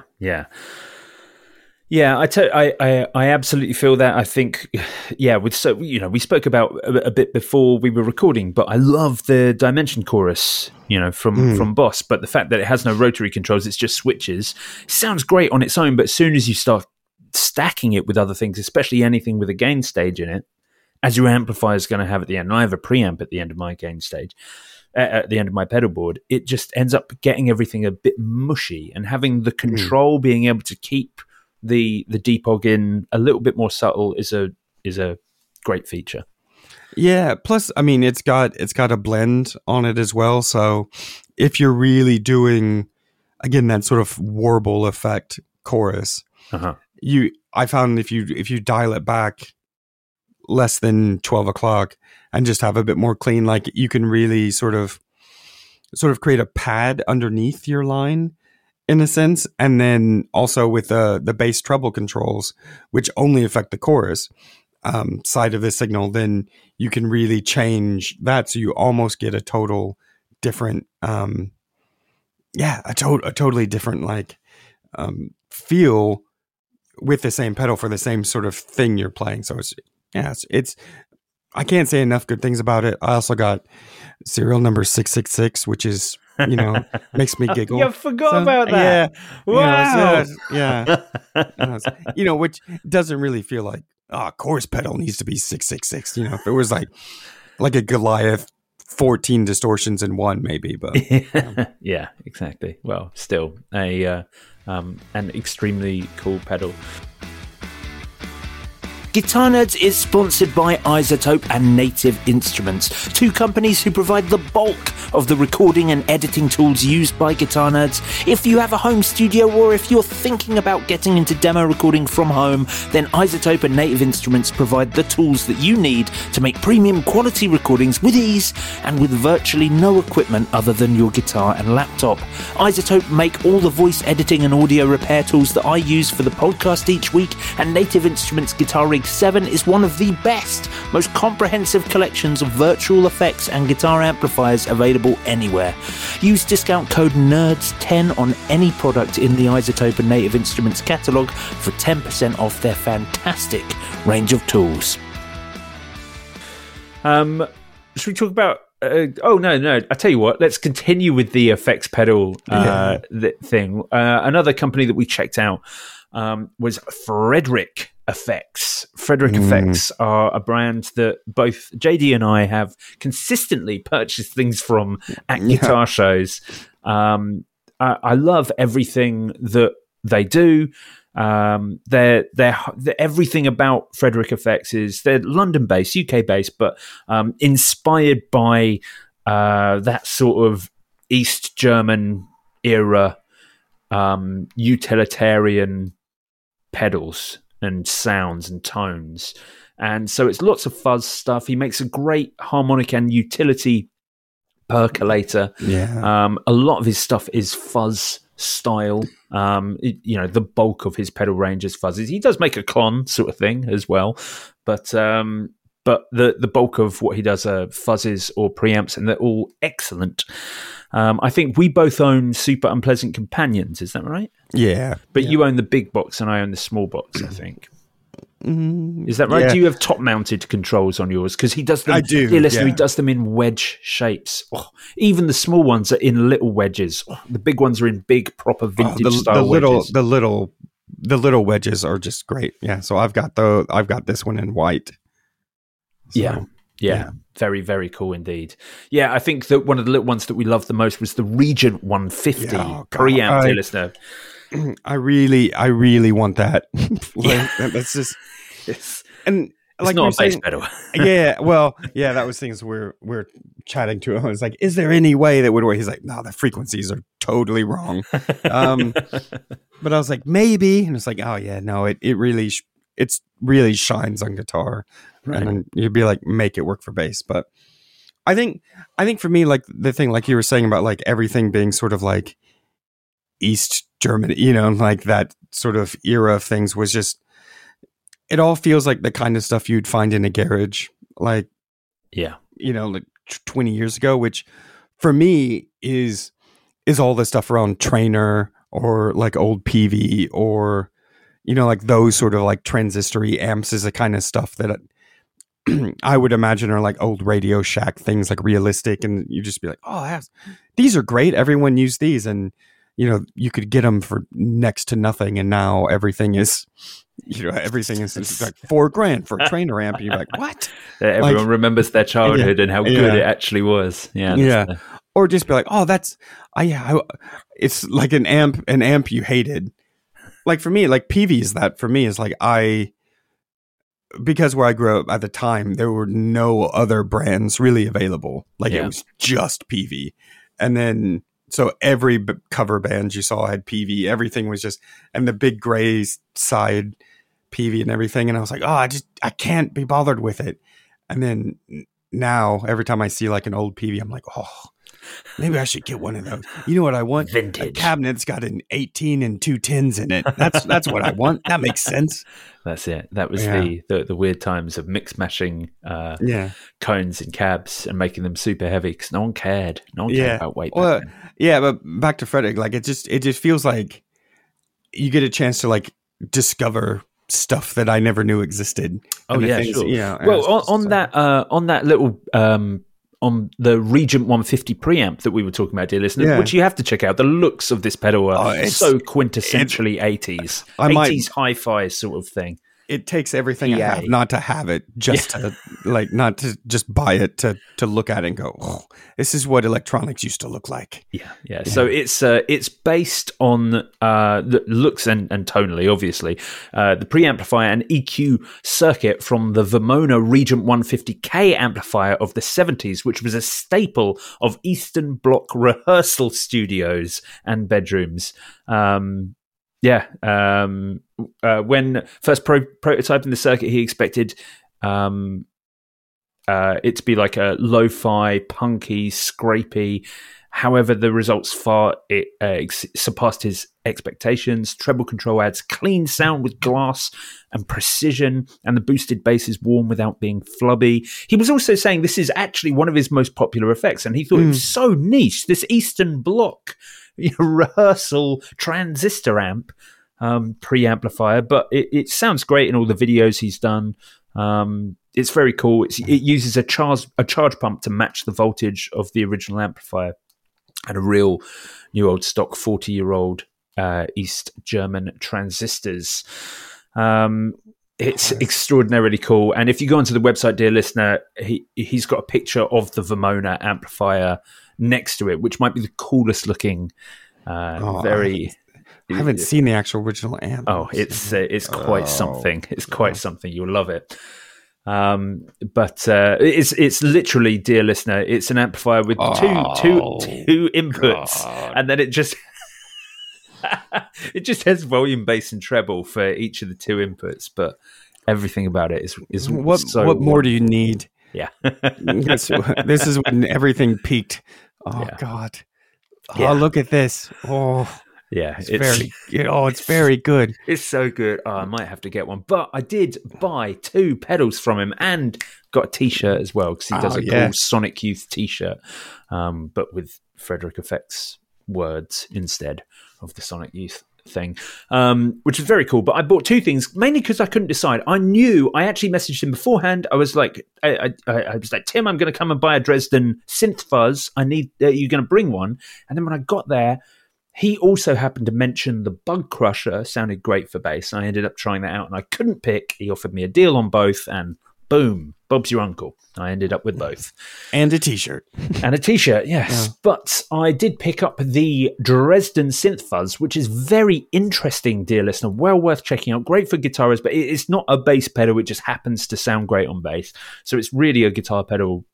Yeah, I absolutely feel that. I think, yeah, we spoke about a bit before we were recording, but I love the Dimension chorus, from Boss. But the fact that it has no rotary controls, it's just switches, sounds great on its own. But as soon as you start stacking it with other things, especially anything with a gain stage in it, as your amplifier is going to have at the end, and I have a preamp at the end of my gain stage, at the end of my pedal board, it just ends up getting everything a bit mushy, and having the control, being able to keep the deep organ a little bit more subtle is a great feature. Yeah, plus I mean it's got a blend on it as well, so if you're really doing again that sort of warble effect chorus, I found if you dial it back less than 12 o'clock and just have a bit more clean, like you can really sort of create a pad underneath your line in a sense. And then also with the bass treble controls, which only affect the chorus, side of the signal, then you can really change that. So you almost get a total different, a totally different like feel with the same pedal for the same sort of thing you're playing. So it's I can't say enough good things about it. I also got serial number 666, which is, makes me giggle. You forgot about that. Yeah. Wow. Which doesn't really feel like, chorus pedal needs to be 666. If it was like a Goliath, 14 distortions in one, maybe. But yeah, exactly. Well, still an extremely cool pedal. Guitar Nerds is sponsored by iZotope and Native Instruments, two companies who provide the bulk of the recording and editing tools used by Guitar Nerds. If you have a home studio or if you're thinking about getting into demo recording from home, then iZotope and Native Instruments provide the tools that you need to make premium quality recordings with ease and with virtually no equipment other than your guitar and laptop. iZotope make all the voice editing and audio repair tools that I use for the podcast each week, and Native Instruments Guitar Rig 7 is one of the best, most comprehensive collections of virtual effects and guitar amplifiers available anywhere. Use discount code NERDS10 on any product in the iZotope and Native Instruments catalogue for 10% off their fantastic range of tools. Should we talk about... no. I tell you what, let's continue with the effects pedal thing. Another company that we checked out was Frederick Effects. Frederick Effects are a brand that both JD and I have consistently purchased things from at guitar shows. I love everything that they do. They're everything about Frederick Effects is they're London-based, UK-based, but inspired by that sort of East German era utilitarian pedals and sounds and tones. And so it's lots of fuzz stuff. He makes a great harmonic and utility percolator. A lot of his stuff is fuzz style. The bulk of his pedal range is fuzzes. He does make a clon sort of thing as well, but the bulk of what he does are fuzzes or preamps, and they're all excellent. I think we both own Super Unpleasant Companions, is that right? Yeah. But you own the big box and I own the small box, I think. Is that right? Yeah. Do you have top-mounted controls on yours? Because he does them. I do. Dear listener, he does them in wedge shapes. Oh, even the small ones are in little wedges. Oh, the big ones are in big, proper vintage style wedges. The little wedges are just great. Yeah. So I've got this one in white. So, yeah. Very, very cool indeed. Yeah, I think that one of the little ones that we loved the most was the Regent 150 preamp, dear listener. I really want that. That's just, and it's like not a bass pedal. That was things we're chatting to him. I was like, is there any way that would work? He's like, no, the frequencies are totally wrong. But I was like, maybe, and it's like, oh yeah, no, it really shines on guitar, right. And then you'd be like, make it work for bass. But I think for me, like the thing, like you were saying about like everything being sort of like East Germany, like that sort of era of things was just, it all feels like the kind of stuff you'd find in a garage, like, like 20 years ago, which for me is all the stuff around Trainer or like old PV or, like those sort of like transistory amps is the kind of stuff that I would imagine are like old Radio Shack things, like realistic. And you just be like, oh, these are great. Everyone used these. And, you could get them for next to nothing. And now everything is, everything is like $4,000 for a Trainer amp. And you're like, what? Everyone remembers their childhood and how good it actually was. Yeah. Or just be like, oh, it's like an amp you hated. Like for me, like PV is that for me is like because where I grew up at the time, there were no other brands really available. Like it was just PV. And then, so every cover band you saw had PV, everything was just, and the big gray side PV and everything. And I was like, oh, I can't be bothered with it. And then now every time I see like an old PV, I'm like, oh, Maybe I should get one of those. You know what I want? Vintage. A cabinet that's got an 18 and 2 10s in it. That's what I want. That makes sense. That's it. That was the weird times of mix mashing cones in cabs and making them super heavy because no one cared. No one cared about weight. Well, but back to Frederick, like it just feels like you get a chance to like discover stuff that I never knew existed. Oh yeah, things, sure. You know, well, on that little on the Regent 150 preamp that we were talking about, dear listener, which you have to check out. The looks of this pedal are so quintessentially 80s. 80s hi-fi sort of thing. It takes everything I have not to have it, just to like not to just buy it to look at it and go, oh, this is what electronics used to look like. Yeah. So it's based on the looks and tonally, obviously, the preamplifier and EQ circuit from the Vermona Regent 150K amplifier of the 70s, which was a staple of Eastern Bloc rehearsal studios and bedrooms. When first prototyping the circuit, he expected it to be like a lo-fi, punky, scrapey. However, the results far surpassed his expectations. Treble control adds clean sound with glass and precision, and the boosted bass is warm without being flubby. He was also saying this is actually one of his most popular effects, and he thought it was so niche, this Eastern Bloc rehearsal transistor amp preamplifier, but it sounds great in all the videos he's done. It's very cool. It uses a charge pump to match the voltage of the original amplifier, and a real new old stock 40-year-old East German transistors. It's extraordinarily cool. And if you go onto the website, dear listener, he's got a picture of the Vermona amplifier next to it, which might be the coolest looking. I haven't seen the actual original amp. Oh, it's quite something. It's quite something. You'll love it. But it's literally, dear listener, it's an amplifier with two inputs, and then it just has volume, bass, and treble for each of the two inputs. But everything about it is what more do you need? Yeah, this is when everything peaked. Oh God! Oh, look at this! Oh. Yeah, it's very good. It's so good. Oh, I might have to get one. But I did buy 2 pedals from him and got a T-shirt as well, because he does a cool Sonic Youth T-shirt, but with Frederick Effects words instead of the Sonic Youth thing, which is very cool. But I bought 2 things, mainly because I couldn't decide. I actually messaged him beforehand. I was like, I was like, Tim, I'm going to come and buy a Dresden synth fuzz. I need, you're going to bring one. And then when I got there, he also happened to mention the Bug Crusher sounded great for bass. I ended up trying that out, and I couldn't pick. He offered me a deal on both, and boom, Bob's your uncle. I ended up with both. And a T-shirt. And a T-shirt, yes. Yeah. But I did pick up the Dresden Synth Fuzz, which is very interesting, dear listener. Well worth checking out. Great for guitarists, but it's not a bass pedal. It just happens to sound great on bass. So it's really a guitar pedal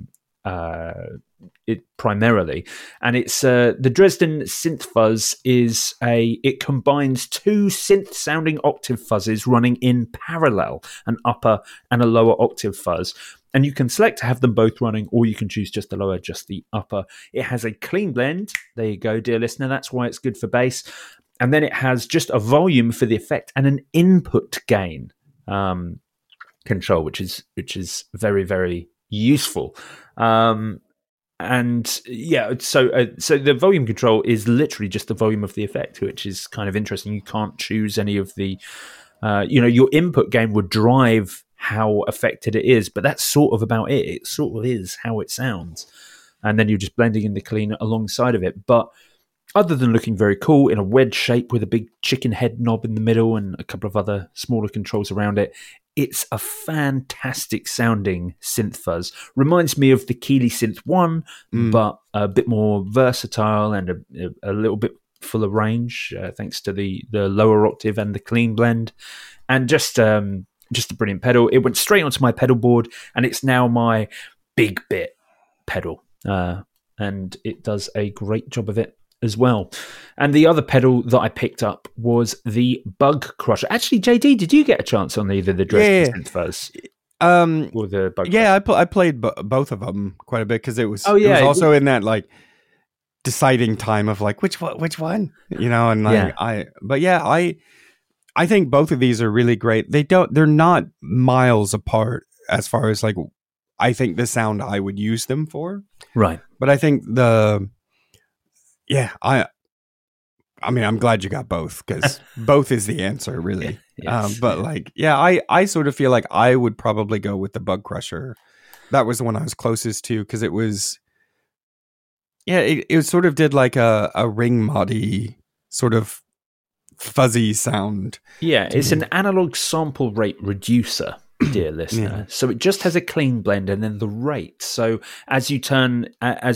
primarily, and it's the Dresden Synth Fuzz it combines 2 synth sounding octave fuzzes running in parallel, an upper and a lower octave fuzz, and you can select to have them both running, or you can choose just the lower, just the upper. It has a clean blend. There you go, dear listener. That's why it's good for bass. And then it has just a volume for the effect and an input gain control, which is very, very useful. And yeah, so the volume control is literally just the volume of the effect, which is kind of interesting. You can't choose any of the, your input gain would drive how affected it is, but that's sort of about it. It sort of is how it sounds. And then you're just blending in the clean alongside of it. But other than looking very cool in a wedge shape with a big chicken head knob in the middle and a couple of other smaller controls around it, it's a fantastic sounding synth fuzz. Reminds me of the Keeley Synth 1, but a bit more versatile and a little bit fuller range, thanks to the lower octave and the clean blend. And just a brilliant pedal. It went straight onto my pedal board, and it's now my big bit pedal. And it does a great job of it as well. And the other pedal that I picked up was the Bug Crusher. Actually, JD, did you get a chance on either the Dresden Synth Fuzz? Or the Bug Yeah, I played both of them quite a bit because it was Oh, yeah, it was also in that like deciding time of like which one, and like I think both of these are really great. They're not miles apart as far as like I think the sound I would use them for. Right. But I think I mean, I'm glad you got both because both is the answer, really. Yes. I sort of feel like I would probably go with the Bug Crusher. That was the one I was closest to because it was, it sort of did like a ring moddy sort of fuzzy sound. Yeah, it's an analog sample rate reducer, dear listener. Yeah. So it just has a clean blend and then the rate. So as you turn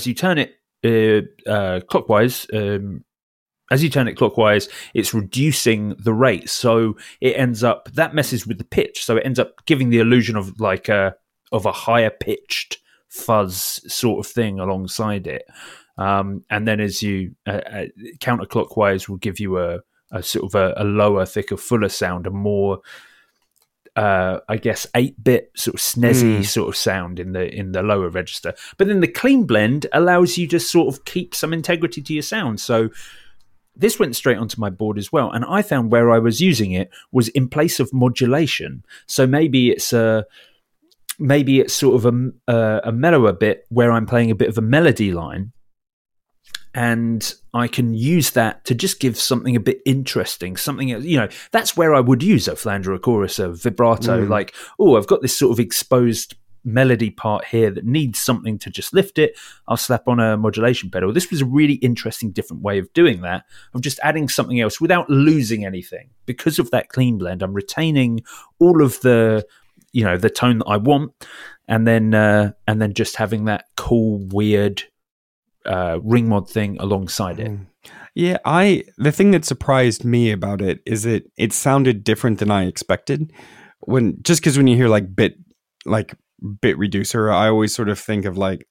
it clockwise. As you turn it clockwise, it's reducing the rate. So it ends up, that messes with the pitch. So it ends up giving the illusion of like a higher pitched fuzz sort of thing alongside it. And then as you counterclockwise will give you a sort of a lower, thicker, fuller sound, a more, I guess, 8-bit sort of snazzy sort of sound in the lower register. But then the clean blend allows you to sort of keep some integrity to your sound. So this went straight onto my board as well, and I found where I was using it was in place of modulation. So maybe it's sort of a mellower bit where I'm playing a bit of a melody line, and I can use that to just give something a bit interesting, something, that's where I would use a flanger, a chorus, a vibrato. Like, I've got this sort of exposed melody part here that needs something to just lift it. I'll slap on a modulation pedal. This was a really interesting, different way of doing that, of just adding something else without losing anything. Because of that clean blend, I'm retaining all of the, the tone that I want, and then just having that cool, weird ring mod thing alongside it. Yeah, the thing that surprised me about it is that it sounded different than I expected. When you hear like bit reducer, I always sort of think of like,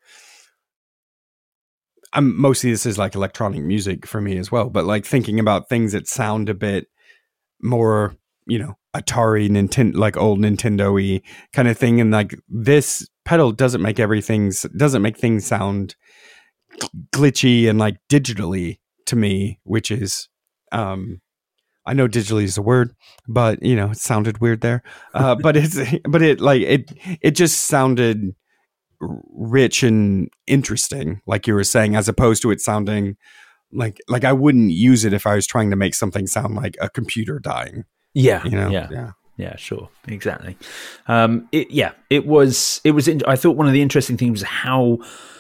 mostly this is like electronic music for me as well, but like thinking about things that sound a bit more, Atari, Nintendo, like old Nintendo-y kind of thing. And like this pedal doesn't make things sound glitchy and like digitally to me, which is, I know digitally is a word, but it sounded weird there. But it just sounded rich and interesting, like you were saying, as opposed to it sounding like I wouldn't use it if I was trying to make something sound like a computer dying. Yeah. Yeah, sure, exactly. It was. I thought one of the interesting things was how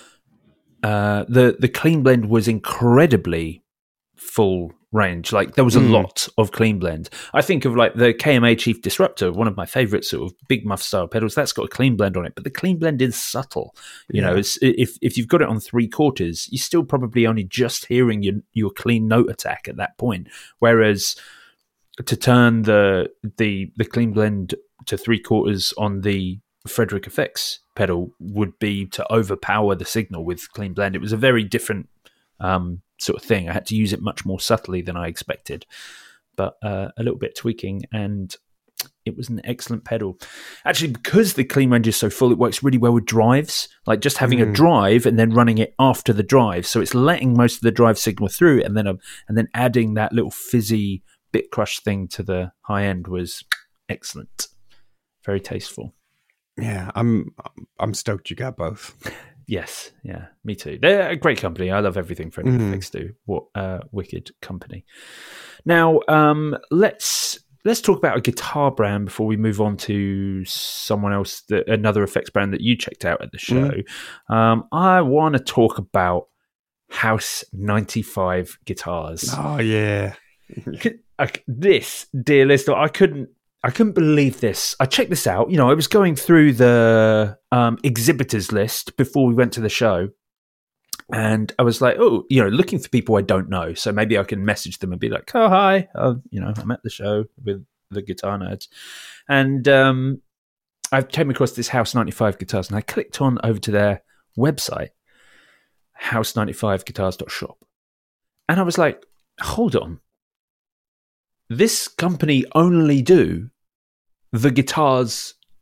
the clean blend was incredibly full range. Like there was a lot of clean blend. I think of like the KMA Chief Disruptor, one of my favorite sort of big muff style pedals. That's got a clean blend on it, but the clean blend is subtle. It's, if you've got it on 3/4, you're still probably only just hearing your clean note attack at that point. Whereas to turn the clean blend to 3/4 on the Frederick Effects pedal would be to overpower the signal with clean blend. It was a very different sort of thing. I had to use it much more subtly than I expected, but a little bit tweaking, and it was an excellent pedal. Actually, because the clean range is so full, it works really well with drives, like just having a drive and then running it after the drive. So it's letting most of the drive signal through, and then adding that little fizzy bit crush thing to the high end was excellent. Very tasteful. Yeah, I'm stoked you got both. Yes, yeah, me too. They're a great company. I love everything Frederick Effects do. What wicked company. Now, let's talk about a guitar brand before we move on to someone else, another effects brand that you checked out at the show. I want to talk about House 95 guitars. Oh yeah. This, dear listener, I couldn't believe this. I checked this out. I was going through the exhibitors list before we went to the show, and I was like, looking for people I don't know. So maybe I can message them and be like, oh, hi. I'm at the show with the Guitar Nerds. And I came across this House 95 guitars, and I clicked on over to their website, house95guitars.shop. And I was like, hold on. This company only do the guitars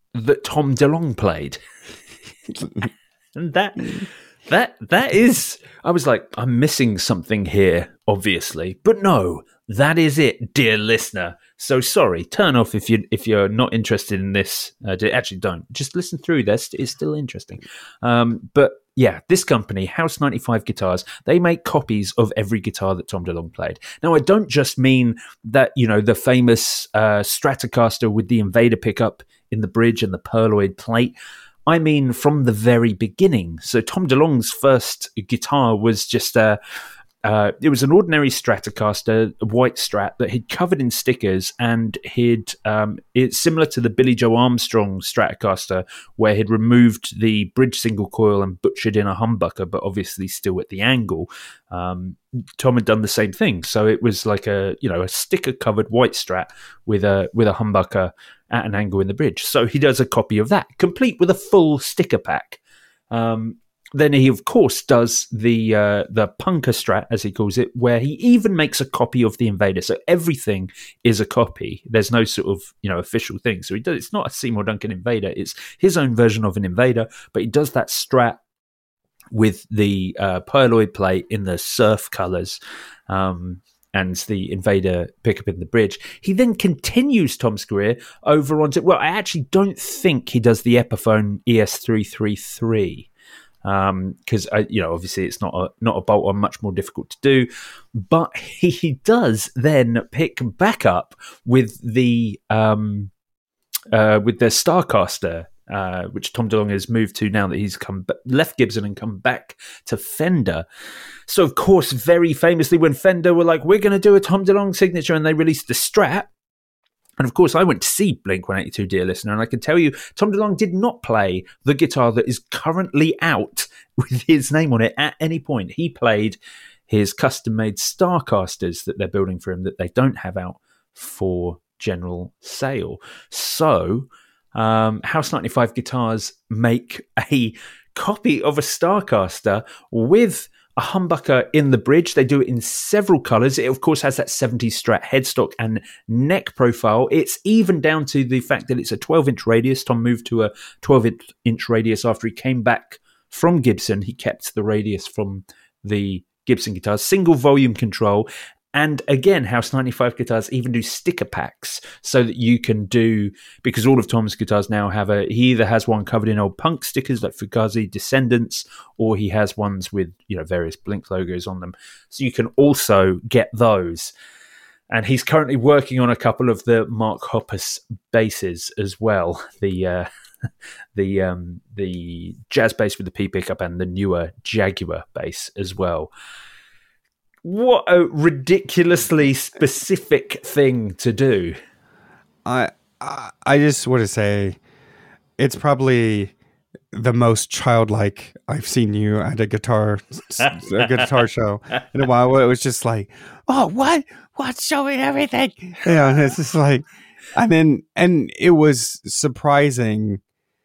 that Tom DeLonge played. And that is, I was like, I'm missing something here, obviously. But no, that is it, dear listener. So sorry, turn off if you're not interested in this. Actually, don't. Just listen through this. It's still interesting. But yeah, this company, House 95 Guitars, they make copies of every guitar that Tom DeLonge played. Now, I don't just mean that, the famous Stratocaster with the Invader pickup in the bridge and the Pearloid plate. I mean, from the very beginning. So Tom DeLonge's first guitar was just it was an ordinary Stratocaster, a white Strat that he'd covered in stickers, and it's similar to the Billy Joe Armstrong Stratocaster, where he'd removed the bridge single coil and butchered in a humbucker, but obviously still at the angle. Tom had done the same thing, so it was like a sticker covered white Strat with a humbucker at an angle in the bridge. So he does a copy of that, complete with a full sticker pack. Then he, of course, does the Punker Strat, as he calls it, where he even makes a copy of the Invader. So everything is a copy. There's no sort of official thing. So it's not a Seymour Duncan Invader. It's his own version of an Invader, but he does that Strat with the Pearloid plate in the surf colours. And the Invader pickup in the bridge. He then continues Tom's career over onto... Well, I actually don't think he does the Epiphone ES333 because obviously it's not a bolt-on, much more difficult to do. But he does then pick back up with the Starcaster. Which Tom DeLonge has moved to now that he's left Gibson and come back to Fender. So, of course, very famously, when Fender were like, we're going to do a Tom DeLonge signature, and they released the Strat. And, of course, I went to see Blink-182, dear listener, and I can tell you, Tom DeLonge did not play the guitar that is currently out with his name on it at any point. He played his custom-made Starcasters that they're building for him that they don't have out for general sale. So... House 95 Guitars make a copy of a Starcaster with a humbucker in the bridge. They do it in several colours. It, of course, has that 70s Strat headstock and neck profile. It's even down to the fact that it's a 12-inch radius. Tom moved to a 12-inch radius after he came back from Gibson. He kept the radius from the Gibson guitars. Single volume control. And again, House 95 Guitars even do sticker packs so that you can do, because all of Tom's guitars now he either has one covered in old punk stickers like Fugazi Descendants, or he has ones with, various Blink logos on them. So you can also get those. And he's currently working on a couple of the Mark Hoppus basses as well. The jazz bass with the P pickup and the newer Jaguar bass as well. What a ridiculously specific thing to do. I just want to say it's probably the most childlike I've seen you at a guitar show in a while, where it was just like, oh, what's showing everything? Yeah, and it's just like, and it was surprising.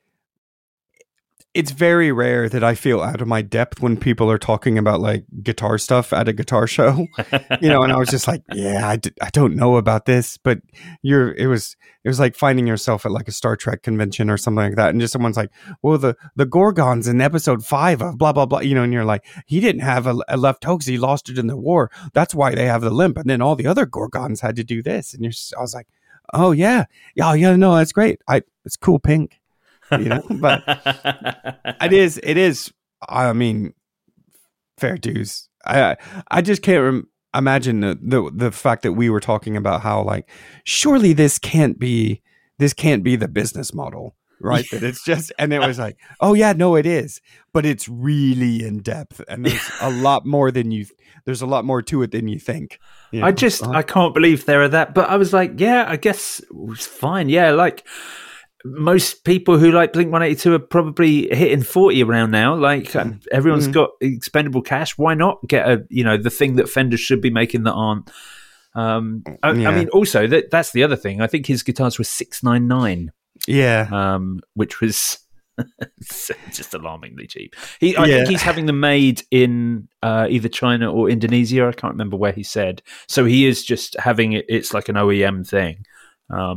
It's very rare that I feel out of my depth when people are talking about like guitar stuff at a guitar show, and I was just like, yeah, I don't know about this, but it was like finding yourself at like a Star Trek convention or something like that. And just someone's like, well, the Gorgons in episode 5 of blah, blah, blah, and you're like, he didn't have a left toe because he lost it in the war. That's why they have the limp. And then all the other Gorgons had to do this. And I was like, oh yeah, no, that's great. It's cool pink. But it is. I mean, fair dues. I just can't imagine the fact that we were talking about how like surely this can't be the business model, right? That it's just, and it was like, oh yeah, no, it is, but it's really in depth, and there's a lot more there's a lot more to it than you think. I can't believe there are that, but I was like, yeah, I guess it's fine. Yeah, like. Most people who like Blink-182 are probably hitting 40 around now. Like everyone's got expendable cash. Why not get the thing that Fender should be making that aren't? I mean, also that's the other thing. I think his guitars were $699. Yeah, which was just alarmingly cheap. I think he's having them made in either China or Indonesia. I can't remember where he said. So he is just having it. It's like an OEM thing.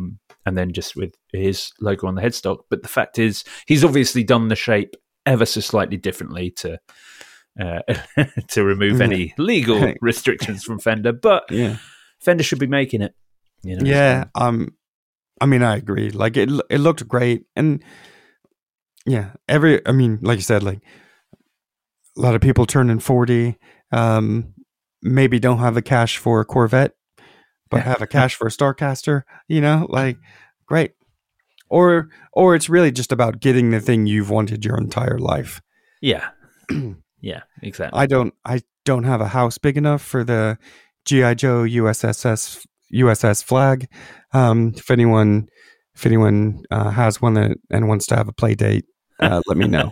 and then just with his logo on the headstock. But the fact is, he's obviously done the shape ever so slightly differently to remove any legal restrictions from Fender. But Fender should be making it. You know, yeah, I mean, I agree. Like it looked great, and yeah, like you said, like a lot of people turning 40, maybe don't have the cash for a Corvette, but have a cash for a Starcaster. You know, like great. Or it's really just about getting the thing you've wanted your entire life. Yeah, yeah, exactly. I don't have a house big enough for the G.I. Joe USS flag. If anyone has one and wants to have a play date, let me know.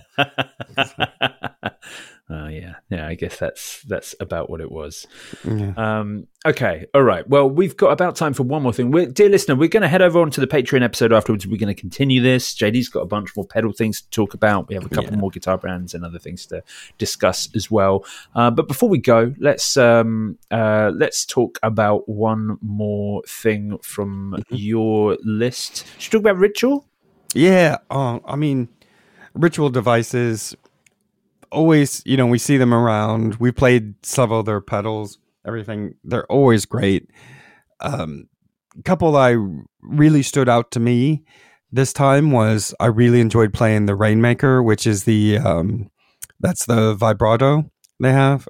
Yeah. I guess that's about what it was. Yeah. Okay, all right. Well, we've got about time for one more thing. Dear listener, we're going to head over onto the Patreon episode afterwards. We're going to continue this. JD's got a bunch more pedal things to talk about. We have a couple more guitar brands and other things to discuss as well. But before we go, let's talk about one more thing from your list. Should we talk about Ritual? Yeah. I mean, Ritual devices. Always, we see them around. We played several of their pedals, everything. They're always great. Couple that really stood out to me this time was I really enjoyed playing the Rainmaker, which is that's the vibrato they have.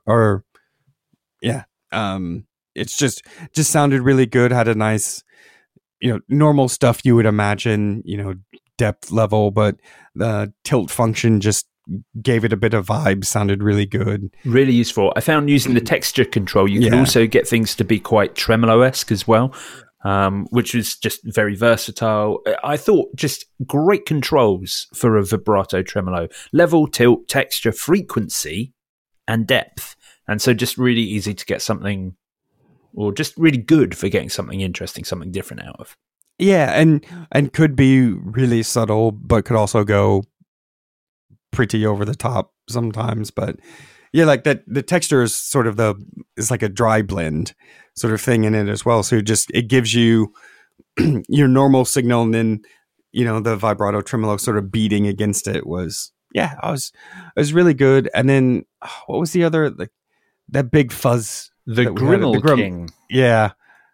It's just sounded really good. Had a nice, normal stuff you would imagine, depth level, but the tilt function just gave it a bit of vibe, sounded really good. Really useful. I found using the texture control, you can also get things to be quite tremolo-esque as well, which is just very versatile. I thought just great controls for a vibrato tremolo. Level, tilt, texture, frequency, and depth. And so just really easy to get something, or just really good for getting something interesting, something different out of. Yeah, and could be really subtle, but could also go pretty over the top sometimes. But yeah, like that the texture is sort of it's like a dry blend sort of thing in it as well. So it gives you your normal signal, and then the vibrato tremolo sort of beating against it was it was really good. And then what was the other, like that big fuzz, the Grimmel King? Yeah,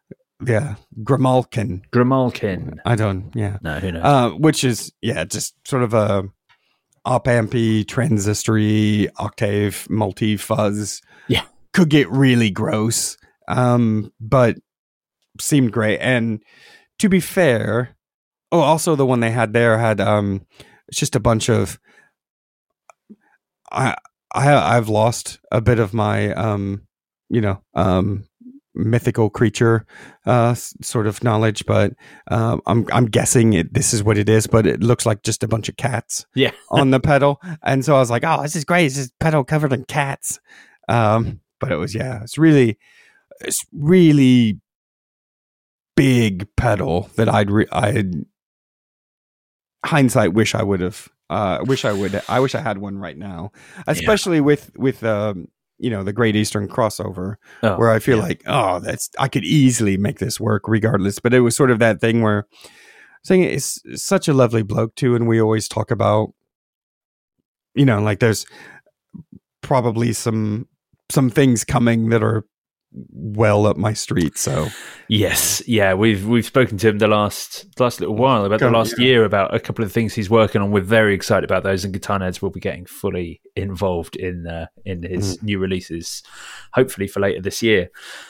Grimalkin. I don't. Yeah, no, who knows? Which is just sort of a op-ampy, transistory, octave, multi-fuzz. Yeah. Could get really gross, but seemed great. And to be fair, also the one they had there had it's just a bunch of I've lost a bit of my mythical creature sort of knowledge, but I'm guessing this is what it is, but it looks like just a bunch of cats on the pedal. And so I was like, oh, this is great, it's just pedal covered in cats. But it was it's really big pedal that I'd hindsight wish I would have I wish I had one right now, especially with the Great Eastern crossover, where I feel like, I could easily make this work regardless. But it was sort of that thing where saying it's such a lovely bloke too. And we always talk about, like there's probably some things coming that are well up my street. So yes, we've spoken to him the last little while about the last year about a couple of things he's working on. We're very excited about those, and Guitar Nerds will be getting fully involved in his new releases, hopefully for later this year.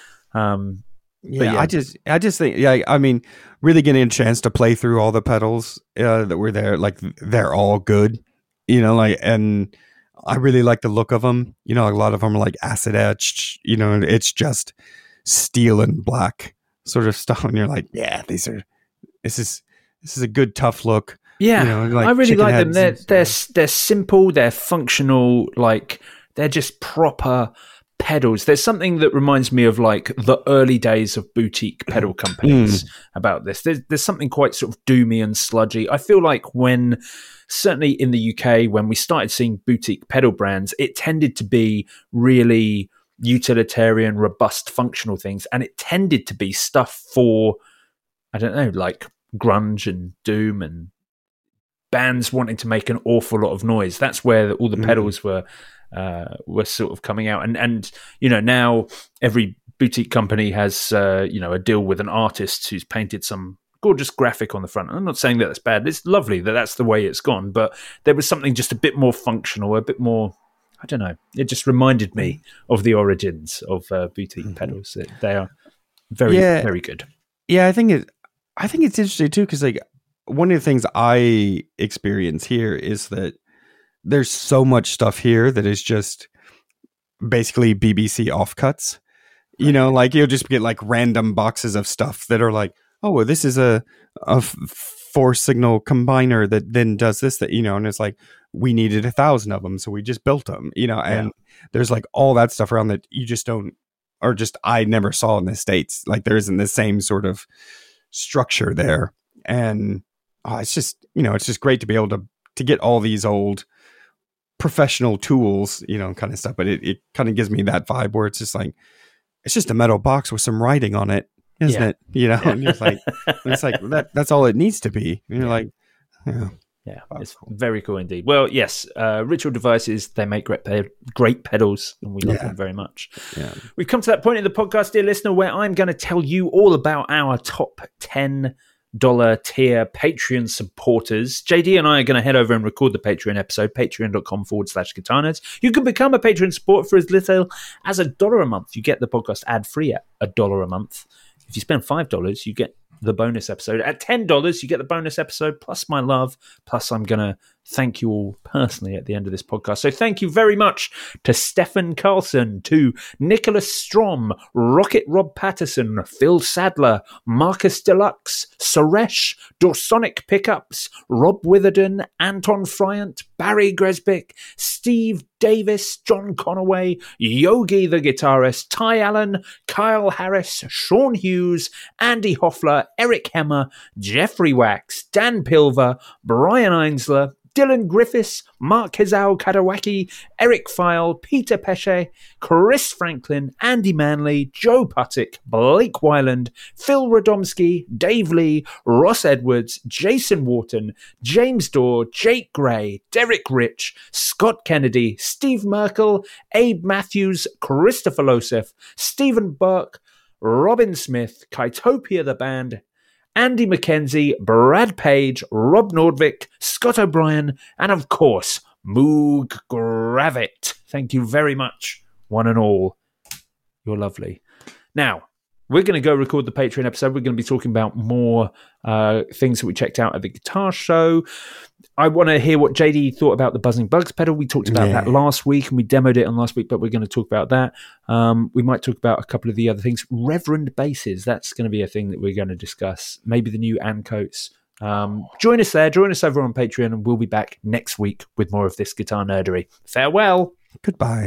I just think I mean, really getting a chance to play through all the pedals that were there, like they're all good, and I really like the look of them. A lot of them are like acid etched, and it's just steel and black sort of stuff. And you're like, this is a good tough look. Yeah, like I really like them. They're simple, they're functional, like they're just proper pedals. There's something that reminds me of like the early days of boutique pedal companies about this. There's something quite sort of doomy and sludgy. I feel like certainly in the UK, when we started seeing boutique pedal brands, it tended to be really utilitarian, robust, functional things. And it tended to be stuff for, I don't know, like grunge and doom and bands wanting to make an awful lot of noise. That's where all the pedals were sort of coming out. And now every boutique company has a deal with an artist who's painted some gorgeous graphic on the front. I'm not saying that that's bad. It's lovely that that's the way it's gone, but there was something just a bit more functional, a bit more, I don't know. It just reminded me of the origins of boutique pedals. They are very, very good. Yeah, I think it's interesting too, because like one of the things I experience here is that there's so much stuff here that is just basically BBC offcuts. Like you'll just get like random boxes of stuff that are like, oh, well, this is a 4-signal combiner that then does this, that, and it's like, we needed 1,000 of them, so we just built them, and there's like all that stuff around that you just don't, or just I never saw in the States. Like there isn't the same sort of structure there. And it's just, it's just great to be able to get all these old professional tools, kind of stuff. But it kind of gives me that vibe where it's just like, it's just a metal box with some writing on it, isn't it? And it's like that's all it needs to be. And you're like, yeah, it's very cool indeed. Well, yes, Ritual Devices, they make great pedals, and we love them very much. Yeah. We've come to that point in the podcast, dear listener, where I'm going to tell you all about our top $10 tier Patreon supporters. JD and I are going to head over and record the Patreon episode, patreon.com/guitarnerds. You can become a Patreon supporter for as little as $1 a month. You get the podcast ad-free at $1 a month. If you spend $5, you get the bonus episode. At $10, you get the bonus episode plus my love. Plus, I'm going to thank you all personally at the end of this podcast. So thank you very much to Stefan Carlson, to Nicholas Strom, Rocket Rob Patterson, Phil Sadler, Marcus Deluxe, Suresh, Dorsonic Pickups, Rob Witherden, Anton Fryant, Barry Gresbick, Steve Davis, John Conaway, Yogi the guitarist, Ty Allen, Kyle Harris, Sean Hughes, Andy Hoffler, Eric Hemmer, Jeffrey Wax, Dan Pilver, Brian Einsler, Dylan Griffiths, Mark Hizao Kadawaki, Eric File, Peter Pesce, Chris Franklin, Andy Manley, Joe Puttick, Blake Wyland, Phil Radomski, Dave Lee, Ross Edwards, Jason Wharton, James Dorr, Jake Gray, Derek Rich, Scott Kennedy, Steve Merkel, Abe Matthews, Christopher Losef, Stephen Burke, Robin Smith, Kytopia the Band, Andy McKenzie, Brad Page, Rob Nordvik, Scott O'Brien, and of course, Moog Gravit. Thank you very much, one and all. You're lovely. Now, we're going to go record the Patreon episode. We're going to be talking about more things that we checked out at the guitar show. I want to hear what JD thought about the Buzzing Bugs pedal. We talked about that last week, and we demoed it on last week, but we're going to talk about that. We might talk about a couple of the other things. Reverend basses, that's going to be a thing that we're going to discuss. Maybe the new Ancoats. Join us there. Join us over on Patreon, and we'll be back next week with more of this guitar nerdery. Farewell. Goodbye.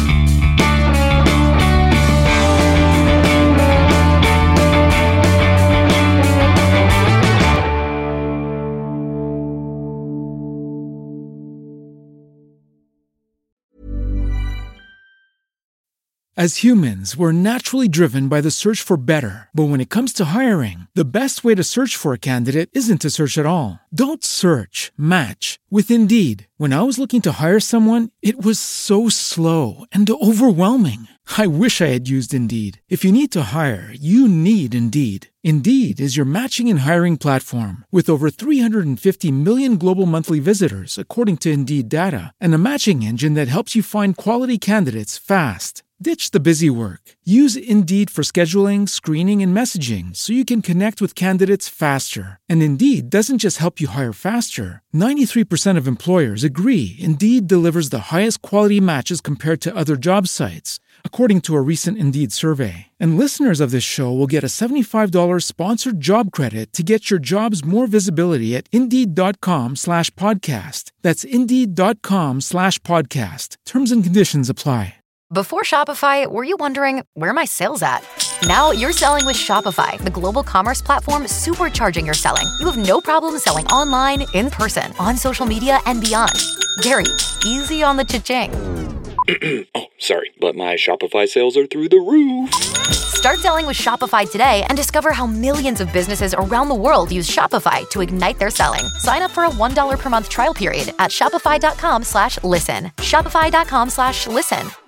As humans, we're naturally driven by the search for better. But when it comes to hiring, the best way to search for a candidate isn't to search at all. Don't search, match with Indeed. When I was looking to hire someone, it was so slow and overwhelming. I wish I had used Indeed. If you need to hire, you need Indeed. Indeed is your matching and hiring platform with over 350 million global monthly visitors, according to Indeed data, and a matching engine that helps you find quality candidates fast. Ditch the busy work. Use Indeed for scheduling, screening, and messaging so you can connect with candidates faster. And Indeed doesn't just help you hire faster. 93% of employers agree Indeed delivers the highest quality matches compared to other job sites, according to a recent Indeed survey. And listeners of this show will get a $75 sponsored job credit to get your jobs more visibility at Indeed.com/podcast. That's Indeed.com/podcast. Terms and conditions apply. Before Shopify, were you wondering, where are my sales at? Now you're selling with Shopify, the global commerce platform supercharging your selling. You have no problem selling online, in person, on social media, and beyond. Gary, easy on the cha-ching. Oh, sorry, but my Shopify sales are through the roof. Start selling with Shopify today and discover how millions of businesses around the world use Shopify to ignite their selling. Sign up for a $1 per month trial period at shopify.com/listen. Shopify.com/listen.